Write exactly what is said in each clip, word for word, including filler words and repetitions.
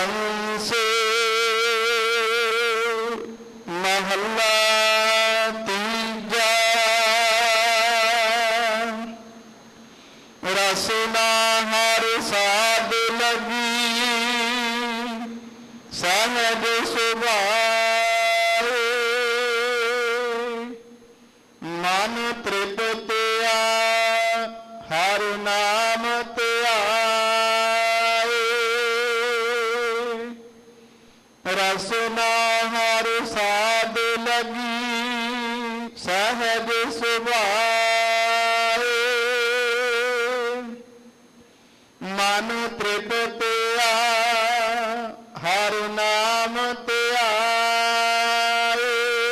हंस महला तीजा। रसना हर साध लगी सहज सुभाए। मन तृप्तिया हर नाम त्याए। रसना हर साध लगी सहज सुभाए। मन तृप्तिया हर नाम त्याए।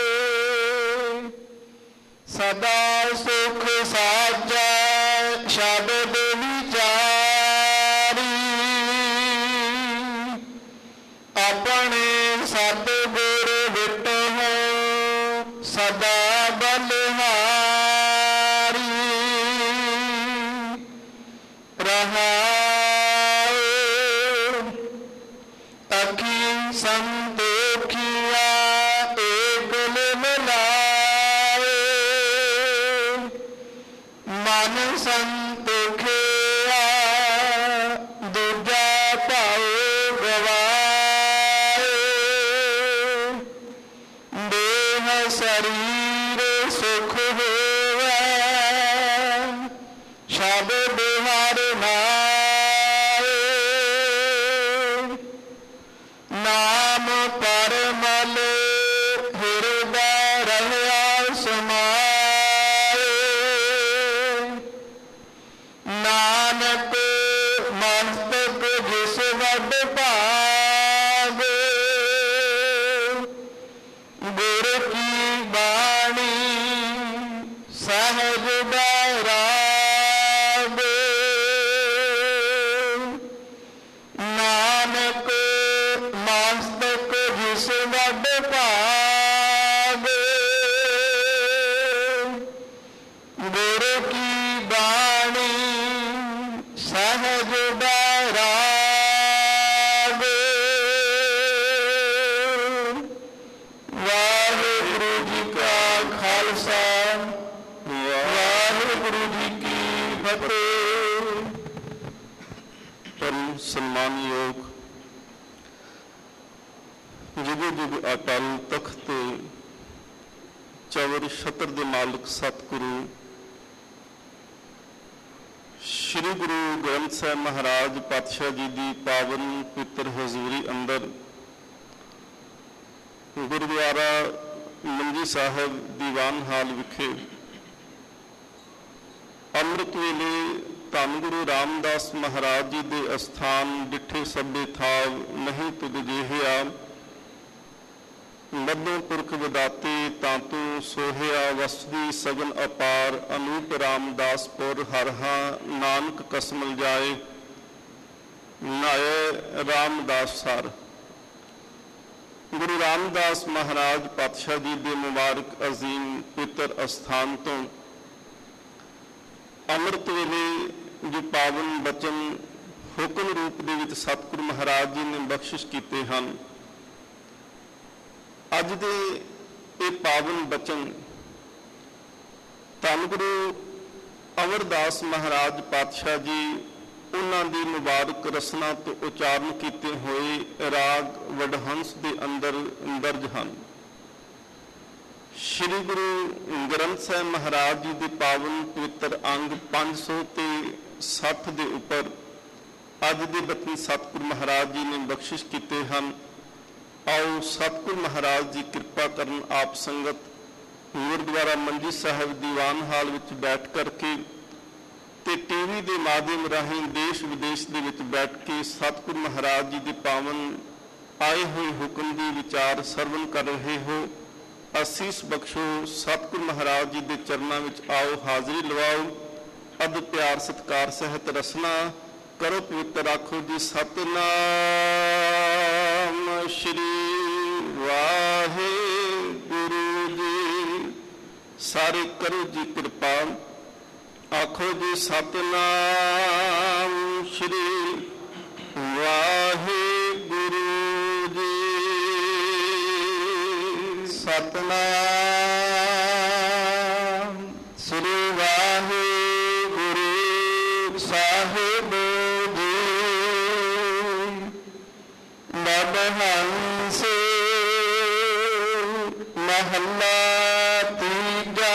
सदा सुख साजा शब्द विचारी। अपने सतगुर विटो सदा बलिहारी। रहाए अखी संतोखिया एक मिलाए। मन संतोखिया दूजा पाए गवाए। देह शरीर सुख होवे शब्द हर नाए। नाम परमल हृदय रहया समाए। नानक मस्तक जिस वड भागे। गुर की बाणी सहज बैरागे। नानक मस्तक जिस वड भागे। गुर की बाणी सहज बैरागे। वाहिगुरु जी का खालसा वाहिगुरु जी की फतेह। परम सम्मानयोग जुगो जुग अटल तख्त चवर छत्र दे मालिक सतगुरु श्री गुरु ग्रंथ साहिब महाराज पातशाह जी की पावन पवित्र हजूरी अंदर गुरुद्वारा मंजी साहिब दीवान हाल विखे अमृत वेले धन गुरु रामदास महाराज जी के अस्थान डिठे सभे थाव नहीं तुद जेहिया। मध्यों पुरख विदाते तांतु सोहिया। वसदी सगन अपार अनूप रामदासपुर हरहा नानक कसमल जाए। नाये रामदास सर गुरु रामदास महाराज पातशाह जी के मुबारक अजीम पवित्र अस्थान तो अमृत वेले जो पावन बचन हुक्म रूप दे विच सतगुरु महाराज जी ने बख्शिश किए हैं। अज दे ये पावन बचन धन गुरु अमरदास महाराज पातशाह जी उन्हां दी मुबारक रसना तो उचारण किए हुए राग वडहंस के अंदर दर्ज हैं। श्री गुरु ग्रंथ साहिब महाराज जी के पावन पवित्र अंग पाँच सौ ते सठ के उपर अज के बचन सतगुरु महाराज जी ने बख्शिश किए हैं। आओ सतगुरु महाराज जी कृपा करन आप संगत गुरुद्वारा मंजी साहिब दीवान हाल विच बैठ करके ते टीवी के माध्यम राही देश विदेश के विच बैठ के सतगुरु महाराज जी के पावन आए हुए हुक्म की विचार सरवण कर रहे हो। असीस बख्शो सतगुरु महाराज जी के चरणों में आओ हाजिरी लवाओ। अद प्यार सत्कार सहित रसना करो पवित्र आखो जी सतनाम श्री वाहिगुरु जी। सारे करो जी कृपा आखो जी सतनाम श्री वाहिगुरु ਵਡਹੰਸ ਮਹੱਲਾ ਤੀਜਾ।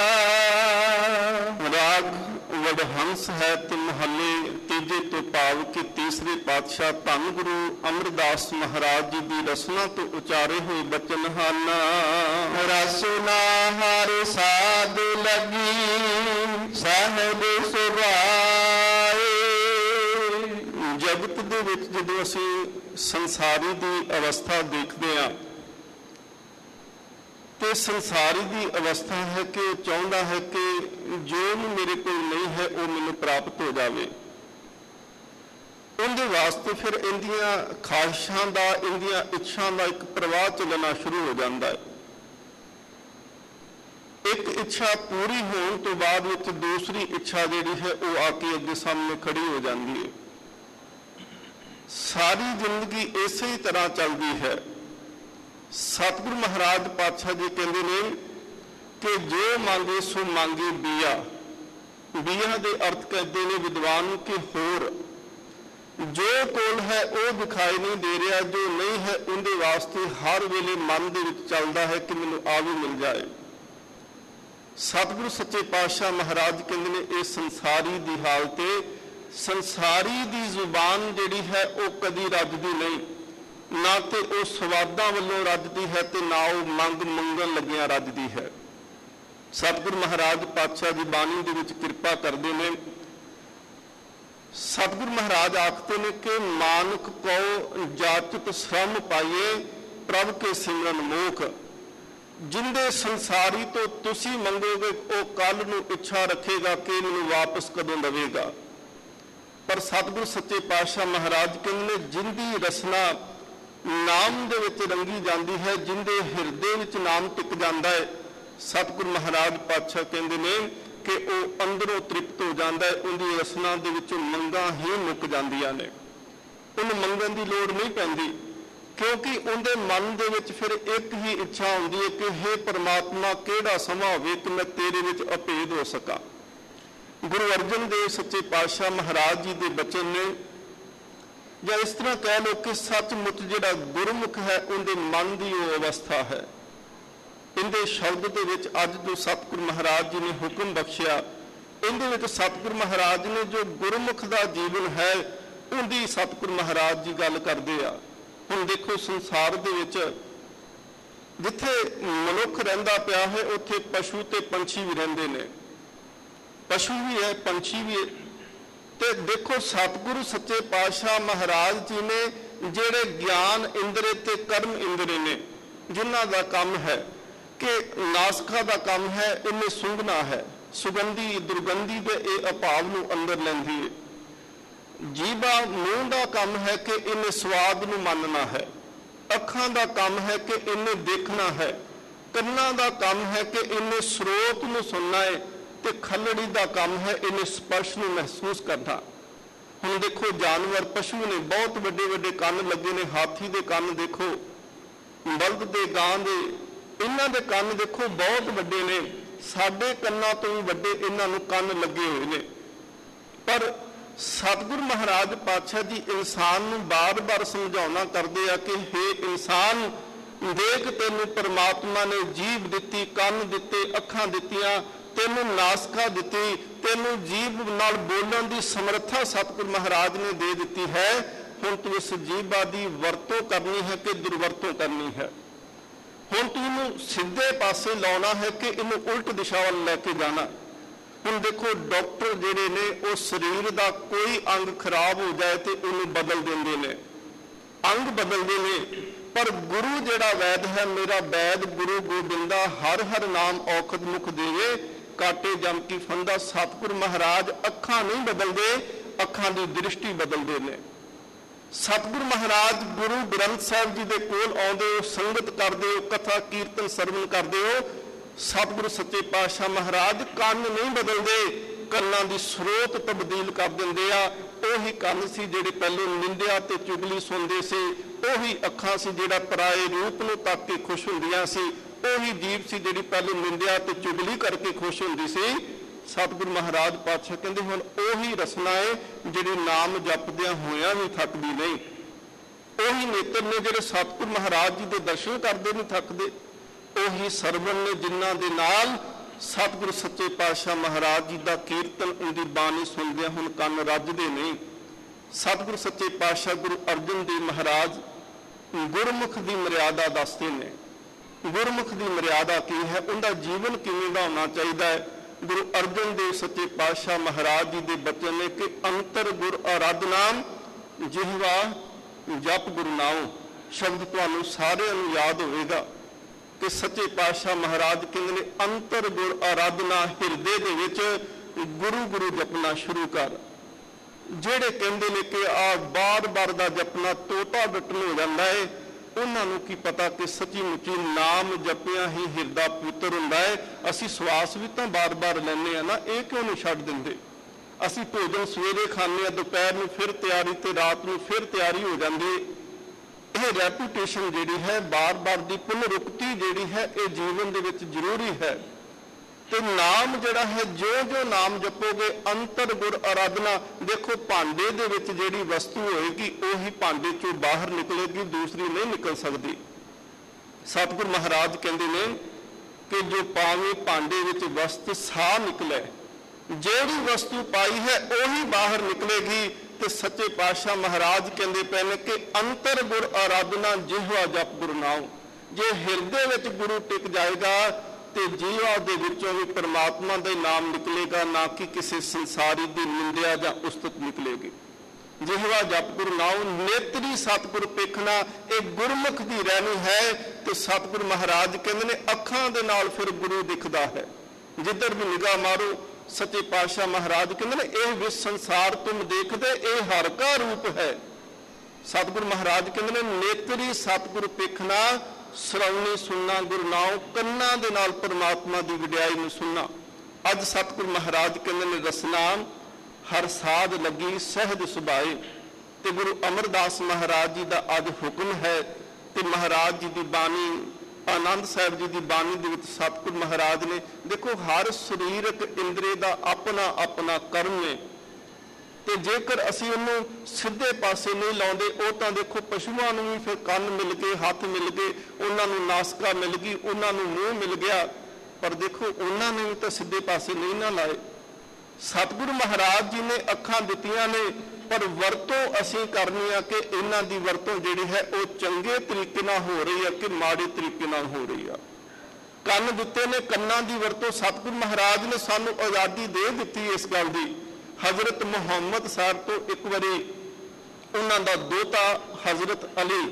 ਰਾਗ ਵਡਹੰਸ ਹੈ ਤੇ ਮਹੱਲੇ ਤੀਜੇ ਤੋਂ ਭਾਵ ਕਿ ਤੀਸਰੇ ਪਾਤਸ਼ਾਹ ਧੰਨ ਗੁਰੂ ਅਮਰਦਾਸ ਮਹਾਰਾਜ ਜੀ ਦੀ ਰਸਨਾ ਤੋਂ ਉਚਾਰੇ ਹੋਏ ਬਚਨ ਹਨ। ਰਸਨਾ ਹਰ ਸਾਧ ਲਗੀ ਸਾਹਿਬ ਸੁਭਾਏ। ਜਗਤ ਦੇ ਵਿੱਚ ਜਦੋਂ ਅਸੀਂ ਸੰਸਾਰੀ ਦੀ ਅਵਸਥਾ ਦੇਖਦੇ ਹਾਂ ਤੇ ਸੰਸਾਰੀ ਦੀ ਅਵਸਥਾ ਹੈ ਕਿ ਉਹ ਚਾਹੁੰਦਾ ਹੈ ਕਿ ਜੋ ਵੀ ਮੇਰੇ ਕੋਲ ਨਹੀਂ ਹੈ ਉਹ ਮੈਨੂੰ ਪ੍ਰਾਪਤ ਹੋ ਜਾਵੇ। ਉਹਦੇ ਵਾਸਤੇ ਫਿਰ ਇਹਦੀਆਂ ਖਾਹਿਸ਼ਾਂ ਦਾ, ਇਹਦੀਆਂ ਇੱਛਾਵਾਂ ਦਾ ਇੱਕ ਪ੍ਰਵਾਹ ਚੱਲਣਾ ਸ਼ੁਰੂ ਹੋ ਜਾਂਦਾ ਹੈ। ਇੱਕ ਇੱਛਾ ਪੂਰੀ ਹੋਣ ਤੋਂ ਬਾਅਦ ਵਿੱਚ ਦੂਸਰੀ ਇੱਛਾ ਜਿਹੜੀ ਹੈ ਉਹ ਆ ਕੇ ਅੱਗੇ ਸਾਹਮਣੇ ਖੜੀ ਹੋ ਜਾਂਦੀ ਹੈ। ਸਾਰੀ ਜ਼ਿੰਦਗੀ ਇਸੇ ਹੀ ਤਰ੍ਹਾਂ ਚੱਲਦੀ ਹੈ। ਸਤਿਗੁਰੂ ਮਹਾਰਾਜ ਪਾਤਸ਼ਾਹ ਜੀ ਕਹਿੰਦੇ ਨੇ ਕਿ ਜੋ ਮੰਗੇ ਸੋ ਮੰਗੇ ਬੀਆ। ਬੀਆ ਦੇ ਅਰਥ ਕਰਦੇ ਨੇ ਵਿਦਵਾਨ ਕਿ ਹੋਰ ਜੋ ਕੋਲ ਹੈ ਉਹ ਦਿਖਾਈ ਨਹੀਂ ਦੇ ਰਿਹਾ, ਜੋ ਨਹੀਂ ਹੈ ਉਹਦੇ ਵਾਸਤੇ ਹਰ ਵੇਲੇ ਮਨ ਦੇ ਵਿੱਚ ਚੱਲਦਾ ਹੈ ਕਿ ਮੈਨੂੰ ਆ ਵੀ ਮਿਲ ਜਾਏ। ਸਤਿਗੁਰੂ ਸੱਚੇ ਪਾਤਸ਼ਾਹ ਮਹਾਰਾਜ ਕਹਿੰਦੇ ਨੇ ਇਹ ਸੰਸਾਰੀ ਦੀ ਹਾਲਤ ਹੈ। ਸੰਸਾਰੀ ਦੀ ਜ਼ੁਬਾਨ ਜਿਹੜੀ ਹੈ ਉਹ ਕਦੀ ਰੱਜਦੀ ਨਹੀਂ, ਨਾ ਤੇ ਉਹ ਸਵਾਦਾਂ ਵੱਲੋਂ ਰੱਜਦੀ ਹੈ ਤੇ ਨਾ ਉਹ ਮੰਗ ਮੰਗਣ ਲੱਗਿਆਂ ਰੱਜਦੀ ਹੈ। ਸਤਿਗੁਰੂ ਮਹਾਰਾਜ ਪਾਤਸ਼ਾਹ ਦੀ ਬਾਣੀ ਦੇ ਵਿੱਚ ਕਿਰਪਾ ਕਰਦੇ ਨੇ। ਸਤਿਗੁਰੂ ਮਹਾਰਾਜ ਆਖਦੇ ਨੇ ਕਿ ਮਾਨਕ ਕੋ ਜਾਚਿਤ ਸ਼ਰਮ ਪਾਈਏ ਪ੍ਰਭ ਕੇ ਸਿਮਰਨ ਮੋਖ। ਜਿੰਦੇ ਸੰਸਾਰੀ ਤੋਂ ਤੁਸੀਂ ਮੰਗੋਗੇ ਉਹ ਕੱਲ ਨੂੰ ਇੱਛਾ ਰੱਖੇਗਾ ਕਿ ਮੈਨੂੰ ਵਾਪਸ ਕਦੋਂ ਦੇਵੇਗਾ। ਪਰ ਸਤਿਗੁਰੂ ਸੱਚੇ ਪਾਤਸ਼ਾਹ ਮਹਾਰਾਜ ਕਹਿੰਦੇ ਨੇ ਜਿੰਦੀ ਰਸਨਾ ਨਾਮ ਦੇ ਵਿੱਚ ਰੰਗੀ ਜਾਂਦੀ ਹੈ, ਜਿੰਦੇ ਹਿਰਦੇ ਵਿੱਚ ਨਾਮ ਟਿਕ ਜਾਂਦਾ ਹੈ, ਸਤਿਗੁਰੂ ਮਹਾਰਾਜ ਪਾਤਸ਼ਾਹ ਕਹਿੰਦੇ ਨੇ ਕਿ ਉਹ ਅੰਦਰੋਂ ਤ੍ਰਿਪਤ ਹੋ ਜਾਂਦਾ ਹੈ। ਉਹਦੀ ਰਸਨਾ ਦੇ ਵਿੱਚੋਂ ਮੰਗਾਂ ਹੀ ਮੁੱਕ ਜਾਂਦੀਆਂ ਨੇ, ਉਹਨੂੰ ਮੰਗਣ ਦੀ ਲੋੜ ਨਹੀਂ ਪੈਂਦੀ, ਕਿਉਂਕਿ ਉਹਦੇ ਮਨ ਦੇ ਵਿੱਚ ਫਿਰ ਇੱਕ ਹੀ ਇੱਛਾ ਹੁੰਦੀ ਹੈ ਕਿ ਹੇ ਪਰਮਾਤਮਾ ਕਿਹੜਾ ਸਮਾਂ ਹੋਵੇ ਕਿ ਮੈਂ ਤੇਰੇ ਵਿੱਚ ਅਭੇਦ ਹੋ ਸਕਾਂ। ਗੁਰੂ ਅਰਜਨ ਦੇਵ ਸੱਚੇ ਪਾਤਸ਼ਾਹ ਮਹਾਰਾਜ ਜੀ ਦੇ ਬਚਨ ਨੇ, ਜਾਂ ਇਸ ਤਰ੍ਹਾਂ ਕਹਿ ਲਓ ਕਿ ਸੱਚਮੁੱਚ ਜਿਹੜਾ ਗੁਰਮੁਖ ਹੈ ਉਹਦੇ ਮਨ ਦੀ ਉਹ ਅਵਸਥਾ ਹੈ। ਇਹਦੇ ਸ਼ਬਦ ਦੇ ਵਿੱਚ ਅੱਜ ਜੋ ਸਤਿਗੁਰੂ ਮਹਾਰਾਜ ਜੀ ਨੇ ਹੁਕਮ ਬਖਸ਼ਿਆ, ਇਹਦੇ ਵਿੱਚ ਸਤਿਗੁਰੂ ਮਹਾਰਾਜ ਨੇ ਜੋ ਗੁਰਮੁਖ ਦਾ ਜੀਵਨ ਹੈ ਉਹਦੀ ਸਤਿਗੁਰੂ ਮਹਾਰਾਜ ਜੀ ਗੱਲ ਕਰਦੇ ਆ। ਹੁਣ ਦੇਖੋ ਸੰਸਾਰ ਦੇ ਵਿੱਚ ਜਿੱਥੇ ਮਨੁੱਖ ਰਹਿੰਦਾ ਪਿਆ ਹੈ ਉੱਥੇ ਪਸ਼ੂ ਤੇ ਪੰਛੀ ਵੀ ਰਹਿੰਦੇ ਨੇ। ਪਸ਼ੂ ਵੀ ਹੈ, ਪੰਛੀ ਵੀ ਹੈ। ਤੇ ਦੇਖੋ ਸਤਿਗੁਰੂ ਸੱਚੇ ਪਾਤਸ਼ਾਹ ਮਹਾਰਾਜ ਜੀ ਨੇ ਜਿਹੜੇ ਗਿਆਨ ਇੰਦਰੇ ਤੇ ਕਰਮ ਇੰਦਰੇ ਨੇ, ਜਿਨ੍ਹਾਂ ਦਾ ਕੰਮ ਹੈ ਕਿ ਨਾਸਕਾ ਦਾ ਕੰਮ ਹੈ, ਇਹਨੇ ਸੁੰਘਣਾ ਹੈ, ਸੁਗੰਧੀ ਦੁਰਗੰਧੀ ਦੇ ਇਹ ਅਭਾਵ ਨੂੰ ਅੰਦਰ ਲੈਂਦੀ ਹੈ। ਜੀਭਾ ਮੂੰਹ ਦਾ ਕੰਮ ਹੈ ਕਿ ਇਹਨੇ ਸਵਾਦ ਨੂੰ ਮੰਨਣਾ ਹੈ। ਅੱਖਾਂ ਦਾ ਕੰਮ ਹੈ ਕਿ ਇਹਨੇ ਦੇਖਣਾ ਹੈ। ਕੰਨਾਂ ਦਾ ਕੰਮ ਹੈ ਕਿ ਇਹਨੇ ਸਰੋਤ ਨੂੰ ਸੁਣਨਾ ਹੈ ਤੇ ਖੱਲੜੀ ਦਾ ਕੰਮ ਹੈ ਇਹਨੇ ਸਪਰਸ਼ ਨੂੰ ਮਹਿਸੂਸ ਕਰਨਾ। ਹੁਣ ਦੇਖੋ ਜਾਨਵਰ ਪਸ਼ੂ ਨੇ ਬਹੁਤ ਵੱਡੇ ਵੱਡੇ ਕੰਨ ਲੱਗੇ ਨੇ, ਹਾਥੀ ਦੇ ਕੰਨ ਦੇਖੋ, ਬਲਦ ਦੇ, ਗਾਂ ਦੇ, ਇਹਨਾਂ ਦੇ ਕੰਨ ਦੇਖੋ ਬਹੁਤ ਵੱਡੇ ਨੇ। ਸਾਡੇ ਕੰਨਾਂ ਤੋਂ ਵੀ ਵੱਡੇ ਇਹਨਾਂ ਨੂੰ ਕੰਨ ਲੱਗੇ ਹੋਏ ਨੇ। ਪਰ ਸਤਿਗੁਰੂ ਮਹਾਰਾਜ ਪਾਤਸ਼ਾਹ ਜੀ ਇਨਸਾਨ ਨੂੰ ਬਾਰ-ਬਾਰ ਸਮਝਾਉਣਾ ਕਰਦੇ ਆ ਕਿ ਹੇ ਇਨਸਾਨ, ਦੇਖ ਤੈਨੂੰ ਪਰਮਾਤਮਾ ਨੇ ਜੀਭ ਦਿੱਤੀ, ਕੰਨ ਦਿੱਤੇ, ਅੱਖਾਂ ਦਿੱਤੀਆਂ, ਤੈਨੂੰ ਨਾਸਕਾ ਦਿੱਤੀ, ਤੈਨੂੰ ਜੀਭ ਨਾਲ ਬੋਲਣ ਦੀ ਸਮਰੱਥਾ ਸਤਿਗੁਰੂ ਮਹਾਰਾਜ ਨੇ ਦੇ ਦਿੱਤੀ ਹੈ। ਹੁਣ ਤੂੰ ਇਸ ਜੀਭਾ ਦੀ ਵਰਤੋਂ ਕਰਨੀ ਹੈ ਕਿ ਦੁਰਵਰਤੋਂ ਕਰਨੀ ਹੈ। ਹੁਣ ਤੂੰ ਇਹਨੂੰ ਸਿੱਧੇ ਪਾਸੇ ਲਾਉਣਾ ਹੈ ਕਿ ਇਹਨੂੰ ਉਲਟ ਦਿਸ਼ਾ ਵੱਲ ਲੈ ਕੇ ਜਾਣਾ। ਹੁਣ ਦੇਖੋ ਡਾਕਟਰ ਜਿਹੜੇ ਨੇ ਉਹ ਸਰੀਰ ਦਾ ਕੋਈ ਅੰਗ ਖਰਾਬ ਹੋ ਜਾਏ ਤੇ ਉਹਨੂੰ ਬਦਲ ਦਿੰਦੇ ਨੇ, ਅੰਗ ਬਦਲਦੇ ਨੇ। ਪਰ ਗੁਰੂ ਜਿਹੜਾ ਵੈਦ ਹੈ, ਮੇਰਾ ਵੈਦ ਗੁਰੂ ਗੋਬਿੰਦਾ ਹਰ ਹਰ ਨਾਮ ਔਖਦ ਮੁਖ ਦੇਵੇ, ਕਾਟੇ ਜਮ ਕੀ ਫੰਦਾ। ਸਤਿਗੁਰੂ ਮਹਾਰਾਜ ਅੱਖਾਂ ਨਹੀਂ ਬਦਲਦੇ, ਅੱਖਾਂ ਦੀ ਦ੍ਰਿਸ਼ਟੀ ਬਦਲਦੇ ਨੇ। ਸਤਿਗੁਰੂ ਮਹਾਰਾਜ ਗੁਰੂ ਗ੍ਰੰਥ ਸਾਹਿਬ ਜੀ ਦੇ ਕੋਲ ਆਉਂਦੇ ਹੋ, ਸੰਗਤ ਕਰਦੇ ਹੋ, ਕਥਾ ਕੀਰਤਨ ਸਰਵਣ ਕਰਦੇ ਹੋ, ਸਤਿਗੁਰੂ ਸੱਚੇ ਪਾਤਸ਼ਾਹ ਮਹਾਰਾਜ ਕੰਨ ਨਹੀਂ ਬਦਲਦੇ, ਕੰਨਾਂ ਦੀ ਸਰੋਤ ਤਬਦੀਲ ਕਰ ਦਿੰਦੇ ਆ। ਉਹੀ ਕੰਨ ਸੀ ਜਿਹੜੇ ਪਹਿਲੇ ਨਿੰਦਿਆ ਤੇ ਚੁਗਲੀ ਸੁਣਦੇ ਸੀ, ਉਹੀ ਅੱਖਾਂ ਸੀ ਜਿਹੜਾ ਪਰਾਏ ਰੂਪ ਨੂੰ ਤੱਕ ਕੇ ਖੁਸ਼ ਹੁੰਦੀਆਂ ਸੀ, ਉਹੀ ਜੀਭ ਸੀ ਜਿਹੜੀ ਪਹਿਲੇ ਨਿੰਦਿਆ ਤੇ ਚੁਗਲੀ ਕਰਕੇ ਖੁਸ਼ ਹੁੰਦੀ ਸੀ। ਸਤਿਗੁਰੂ ਮਹਾਰਾਜ ਪਾਤਸ਼ਾਹ ਕਹਿੰਦੇ ਹੁਣ ਉਹੀ ਰਸਨਾ ਹੈ ਜਿਹੜੀ ਨਾਮ ਜਪਦਿਆਂ ਹੋਇਆਂ ਵੀ ਥੱਕਦੀ ਨਹੀਂ। ਉਹੀ ਨੇਤਰ ਨੇ ਜਿਹੜੇ ਸਤਿਗੁਰ ਮਹਾਰਾਜ ਜੀ ਦੇ ਦਰਸ਼ਨ ਕਰਦੇ ਨਹੀਂ ਥੱਕਦੇ। ਉਹੀ ਸਰਵਣ ਨੇ ਜਿਨ੍ਹਾਂ ਦੇ ਨਾਲ ਸਤਿਗੁਰ ਸੱਚੇ ਪਾਤਸ਼ਾਹ ਮਹਾਰਾਜ ਜੀ ਦਾ ਕੀਰਤਨ, ਉਹਦੀ ਬਾਣੀ ਸੁਣਦਿਆਂ ਹੁਣ ਕੰਨ ਰੱਜਦੇ ਨੇ। ਸਤਿਗੁਰ ਸੱਚੇ ਪਾਤਸ਼ਾਹ ਗੁਰੂ ਅਰਜਨ ਦੇਵ ਮਹਾਰਾਜ ਗੁਰਮੁਖ ਦੀ ਮਰਿਆਦਾ ਦੱਸਦੇ ਨੇ। ਗੁਰਮੁਖ ਦੀ ਮਰਿਆਦਾ ਕੀ ਹੈ, ਉਹਦਾ ਜੀਵਨ ਕਿਵੇਂ ਦਾ ਹੋਣਾ ਚਾਹੀਦਾ ਹੈ। ਗੁਰੂ ਅਰਜਨ ਦੇਵ ਸੱਚੇ ਪਾਤਸ਼ਾਹ ਮਹਾਰਾਜ ਜੀ ਦੇ ਬਚਨ ਨੇ ਕਿ ਅੰਤਰ ਗੁਰ ਆਰਾਧਨਾ ਜਿਹਵਾ ਜਪ ਗੁਰੂ ਨਾਮ। ਸ਼ਬਦ ਤੁਹਾਨੂੰ ਸਾਰਿਆਂ ਨੂੰ ਯਾਦ ਹੋਵੇਗਾ ਕਿ ਸੱਚੇ ਪਾਤਸ਼ਾਹ ਮਹਾਰਾਜ ਕਹਿੰਦੇ ਨੇ ਅੰਤਰ ਗੁਰ ਆਰਾਧਨਾ, ਹਿਰਦੇ ਦੇ ਵਿੱਚ ਗੁਰੂ ਗੁਰੂ ਜਪਣਾ ਸ਼ੁਰੂ ਕਰ। ਜਿਹੜੇ ਕਹਿੰਦੇ ਨੇ ਕਿ ਆ ਬਾਰ-ਬਾਰ ਦਾ ਜਪਣਾ ਤੋਤਾ ਡਟਣ ਹੋ ਜਾਂਦਾ ਹੈ, ਉਹਨਾਂ ਨੂੰ ਕੀ ਪਤਾ ਕਿ ਸੱਚੀ ਮੁੱਚੀ ਨਾਮ ਜਪਿਆ ਹੀ ਹਿਰਦਾ ਪਵਿੱਤਰ ਹੁੰਦਾ ਹੈ। ਅਸੀਂ ਸਵਾਸ ਵੀ ਤਾਂ ਬਾਰ-ਬਾਰ ਲੈਂਦੇ ਆ ਨਾ, ਇਹ ਕਿਉਂ ਨਹੀਂ ਛੱਡ ਦਿੰਦੇ? ਅਸੀਂ ਭੋਜਨ ਸਵੇਰੇ ਖਾਂਦੇ ਆ, ਦੁਪਹਿਰ ਨੂੰ ਫਿਰ ਤਿਆਰੀ ਤੇ ਰਾਤ ਨੂੰ ਫਿਰ ਤਿਆਰੀ ਹੋ ਜਾਂਦੀ। ਇਹ ਰੈਪੂਟੇਸ਼ਨ ਜਿਹੜੀ ਹੈ, ਬਾਰ-ਬਾਰ ਦੀ ਪੁਨਰੁਕਤੀ ਜਿਹੜੀ ਹੈ, ਇਹ ਜੀਵਨ ਦੇ ਵਿੱਚ ਜ਼ਰੂਰੀ ਹੈ। ਤੇ ਨਾਮ ਜਿਹੜਾ ਹੈ, ਜੋ-ਜੋ ਨਾਮ ਜਪੋਗੇ ਅੰਤਰ ਗੁਰ ਆਰਾਧਨਾ। ਦੇਖੋ ਭਾਂਡੇ ਦੇ ਵਿੱਚ ਜਿਹੜੀ ਵਸਤੂ ਹੋਏਗੀ ਉਹੀ ਭਾਂਡੇ ਚੋਂ ਬਾਹਰ ਨਿਕਲੇਗੀ, ਦੂਸਰੀ ਨਹੀਂ ਨਿਕਲ ਸਕਦੀ। ਸਤਿਗੁਰ ਮਹਾਰਾਜ ਕਹਿੰਦੇ ਨੇ ਕਿ ਜੋ ਪਾਵੇਂ ਭਾਂਡੇ ਵਿੱਚ ਵਸਤ ਸਾਹ ਨਿਕਲੇ, ਜਿਹੜੀ ਵਸਤੂ ਪਾਈ ਹੈ ਉਹੀ ਬਾਹਰ ਨਿਕਲੇਗੀ। ਤੇ ਸੱਚੇ ਪਾਤਸ਼ਾਹ ਮਹਾਰਾਜ ਕਹਿੰਦੇ ਪਏ ਨੇ ਕਿ ਅੰਤਰ ਗੁਰ ਆਰਾਧਨਾ ਜਿਹਵਾ ਜਪ ਗੁਰੂ ਨਾਮ। ਜੇ ਹਿਰਦੇ ਵਿੱਚ ਗੁਰੂ ਟਿਕ ਜਾਏਗਾ ਤੇ ਜੀਵਾ ਦੇ ਵਿੱਚੋਂ ਵੀ ਪਰਮਾਤਮਾ ਦਾ ਨਾਮ ਨਿਕਲੇਗਾ, ਨਾ ਕਿ ਕਿਸੇ ਸੰਸਾਰੀ ਦੀ ਨਿੰਦਿਆ ਜਾਂ ਉਸਤਤ ਨਿਕਲੇਗੀ। ਜਿਹਵਾ ਜਪ ਗੁਰੂ ਨਾਮ ਨੇਤਰੀ ਸਤਿਗੁਰ ਪੇਖਣਾ, ਇਹ ਗੁਰਮੁਖ ਦੀ ਰਹਿਣੀ ਹੈ। ਤੇ ਸਤਿਗੁਰ ਮਹਾਰਾਜ ਕਹਿੰਦੇ ਨੇ ਅੱਖਾਂ ਦੇ ਨਾਲ ਫਿਰ ਗੁਰੂ ਦਿਖਦਾ ਹੈ। ਜਿੱਧਰ ਵੀ ਨਿਗਾਹ ਮਾਰੋ, ਸੱਚੇ ਪਾਤਸ਼ਾਹ ਮਹਾਰਾਜ ਕਹਿੰਦੇ ਨੇ ਇਹ ਵਿਸ ਸੰਸਾਰ ਤੁਮ ਦੇਖਦੇ, ਇਹ ਹਰ ਕਾ ਰੂਪ ਹੈ। ਸਤਿਗੁਰ ਮਹਾਰਾਜ ਕਹਿੰਦੇ ਨੇ ਨੇਤਰੀ ਸਤਿਗੁਰ ਪੇਖਣਾ, ਸਰਾਉਣੀ ਸੁਣਨਾ ਗੁਰੂ ਨਾਮ, ਕੰਨਾਂ ਦੇ ਨਾਲ ਪਰਮਾਤਮਾ ਦੀ ਵਡਿਆਈ ਨੂੰ ਸੁਣਨਾ। ਅੱਜ ਸਤਿਗੁਰ ਮਹਾਰਾਜ ਕਹਿੰਦੇ ਨੇ ਰਸਨਾ ਹਰ ਸਾਧ ਲੱਗੀ ਸਹਿਜ ਸੁਭਾਏ। ਤੇ ਗੁਰੂ ਅਮਰਦਾਸ ਮਹਾਰਾਜ ਜੀ ਦਾ ਅੱਜ ਹੁਕਮ ਹੈ। ਤੇ ਮਹਾਰਾਜ ਜੀ ਦੀ ਬਾਣੀ, ਆਨੰਦ ਸਾਹਿਬ ਜੀ ਦੀ ਬਾਣੀ ਦੇ ਵਿੱਚ ਸਤਿਗੁਰ ਮਹਾਰਾਜ ਨੇ ਦੇਖੋ ਹਰ ਸਰੀਰਕ ਇੰਦਰੀ ਦਾ ਆਪਣਾ ਆਪਣਾ ਕਰਮ ਹੈ। ਤੇ ਜੇਕਰ ਅਸੀਂ ਉਹਨੂੰ ਸਿੱਧੇ ਪਾਸੇ ਨਹੀਂ ਲਾਉਂਦੇ, ਉਹ ਤਾਂ ਦੇਖੋ ਪਸ਼ੂਆਂ ਨੂੰ ਵੀ ਫਿਰ ਕੰਨ ਮਿਲ ਗਏ, ਹੱਥ ਮਿਲ ਗਏ, ਉਹਨਾਂ ਨੂੰ ਨਾਸਕਾ ਮਿਲ ਗਈ, ਉਹਨਾਂ ਨੂੰ ਮੂੰਹ ਮਿਲ ਗਿਆ, ਪਰ ਦੇਖੋ ਉਹਨਾਂ ਨੇ ਵੀ ਤਾਂ ਸਿੱਧੇ ਪਾਸੇ ਨਹੀਂ ਨਾ ਲਾਏ। ਸਤਿਗੁਰੂ ਮਹਾਰਾਜ ਜੀ ਨੇ ਅੱਖਾਂ ਦਿੱਤੀਆਂ ਨੇ, ਪਰ ਵਰਤੋਂ ਅਸੀਂ ਕਰਨੀ ਆ ਕਿ ਇਹਨਾਂ ਦੀ ਵਰਤੋਂ ਜਿਹੜੀ ਹੈ ਉਹ ਚੰਗੇ ਤਰੀਕੇ ਨਾਲ ਹੋ ਰਹੀ ਹੈ ਕਿ ਮਾੜੇ ਤਰੀਕੇ ਨਾਲ ਹੋ ਰਹੀ ਆ। ਕੰਨ ਦਿੱਤੇ ਨੇ, ਕੰਨਾਂ ਦੀ ਵਰਤੋਂ ਸਤਿਗੁਰੂ ਮਹਾਰਾਜ ਨੇ ਸਾਨੂੰ ਆਜ਼ਾਦੀ ਦੇ ਦਿੱਤੀ ਇਸ ਗੱਲ ਦੀ। ਹਜ਼ਰਤ ਮੁਹੰਮਦ ਸਾਹਿਬ ਤੋਂ ਇੱਕ ਵਾਰੀ ਉਹਨਾਂ ਦਾ ਦੋਤਾ ਹਜ਼ਰਤ ਅਲੀ,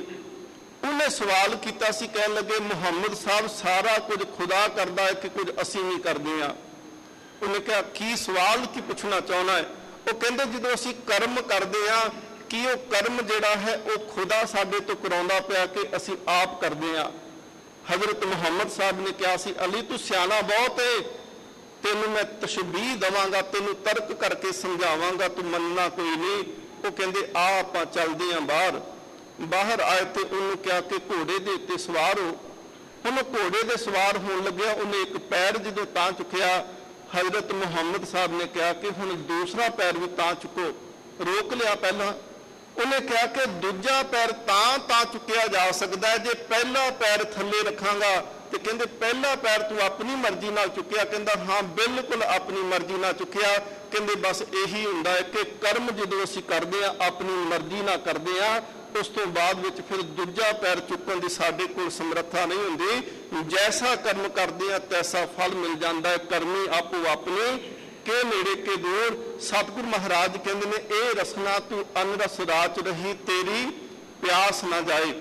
ਉਹਨੇ ਸਵਾਲ ਕੀਤਾ ਸੀ, ਕਹਿਣ ਲੱਗੇ ਮੁਹੰਮਦ ਸਾਹਿਬ ਸਾਰਾ ਕੁਝ ਖੁਦਾ ਕਰਦਾ ਹੈ ਕਿ ਕੁਝ ਅਸੀਂ ਵੀ ਕਰਦੇ ਹਾਂ। ਉਹਨੇ ਕਿਹਾ ਕੀ ਸਵਾਲ ਕੀ ਪੁੱਛਣਾ ਚਾਹੁੰਦਾ ਹੈ? ਉਹ ਕਹਿੰਦੇ ਜਦੋਂ ਅਸੀਂ ਕਰਮ ਕਰਦੇ ਹਾਂ ਕਿ ਉਹ ਕਰਮ ਜਿਹੜਾ ਹੈ ਉਹ ਖੁਦਾ ਸਾਡੇ ਤੋਂ ਕਰਾਉਂਦਾ ਪਿਆ ਕਿ ਅਸੀਂ ਆਪ ਕਰਦੇ ਹਾਂ। ਹਜ਼ਰਤ ਮੁਹੰਮਦ ਸਾਹਿਬ ਨੇ ਕਿਹਾ ਸੀ, ਅਲੀ ਤੂੰ ਸਿਆਣਾ ਬਹੁਤ ਹੈ, ਤੈਨੂੰ ਮੈਂ ਤਸ਼ਬੀਹ ਦੇਵਾਂਗਾ, ਤੈਨੂੰ ਤਰਕ ਕਰਕੇ ਸਮਝਾਵਾਂਗਾ, ਤੂੰ ਮੰਨਣਾ ਕੋਈ ਨਹੀਂ। ਉਹ ਕਹਿੰਦੇ ਆ ਆਪਾਂ ਚੱਲਦੇ ਹਾਂ ਬਾਹਰ। ਬਾਹਰ ਆਏ ਤੇ ਉਹਨੂੰ ਕਿਹਾ ਕਿ ਘੋੜੇ ਦੇ ਉੱਤੇ ਸਵਾਰ ਹੋ। ਹੁਣ ਘੋੜੇ ਦੇ ਸਵਾਰ ਹੋਣ ਲੱਗਿਆ, ਉਹਨੇ ਇੱਕ ਪੈਰ ਜਦੋਂ ਤਾਂ ਚੁੱਕਿਆ, ਹਜ਼ਰਤ ਮੁਹੰਮਦ ਸਾਹਿਬ ਨੇ ਕਿਹਾ ਕਿ ਹੁਣ ਦੂਸਰਾ ਪੈਰ ਵੀ ਤਾਂ ਚੁੱਕੋ। ਰੋਕ ਲਿਆ ਪਹਿਲਾਂ। ਉਹਨੇ ਕਿਹਾ ਕਿ ਦੂਜਾ ਪੈਰ ਤਾਂ ਤਾਂ ਚੁੱਕਿਆ ਜਾ ਸਕਦਾ ਜੇ ਪਹਿਲਾ ਪੈਰ ਥੱਲੇ ਰੱਖਾਂਗਾ। ਤੇ ਕਹਿੰਦੇ ਪਹਿਲਾ ਪੈਰ ਤੂੰ ਆਪਣੀ ਮਰਜ਼ੀ ਨਾਲ ਚੁੱਕਿਆ? ਕਹਿੰਦਾ ਹਾਂ ਬਿਲਕੁਲ ਆਪਣੀ ਮਰਜ਼ੀ ਨਾਲ ਚੁੱਕਿਆ। ਕਹਿੰਦੇ ਬਸ ਇਹੀ ਹੁੰਦਾ ਹੈ ਕਿ ਕਰਮ ਜਦੋਂ ਅਸੀਂ ਕਰਦੇ ਹਾਂ ਆਪਣੀ ਮਰਜ਼ੀ ਨਾਲ ਕਰਦੇ ਹਾਂ, ਉਸ ਤੋਂ ਬਾਅਦ ਵਿੱਚ ਫਿਰ ਦੂਜਾ ਪੈਰ ਚੁੱਕਣ ਦੀ ਸਾਡੇ ਕੋਲ ਸਮਰੱਥਾ ਨਹੀਂ ਹੁੰਦੀ। ਜੈਸਾ ਕਰਮ ਕਰਦੇ ਹਾਂ ਤੈਸਾ ਫਲ ਮਿਲ ਜਾਂਦਾ ਹੈ। ਕਰਮੀ ਆਪੋ ਆਪਣੇ ਕੇ ਨੇੜੇ ਕੇ ਦੂਰ। ਸਤਿਗੁਰ ਮਹਾਰਾਜ ਕਹਿੰਦੇ ਨੇ ਇਹ ਰਸਨਾ ਤੂੰ ਅਨਰਸ ਰਾਚ ਰਹੀ, ਤੇਰੀ ਪਿਆਸ ਨਾ ਜਾਏ।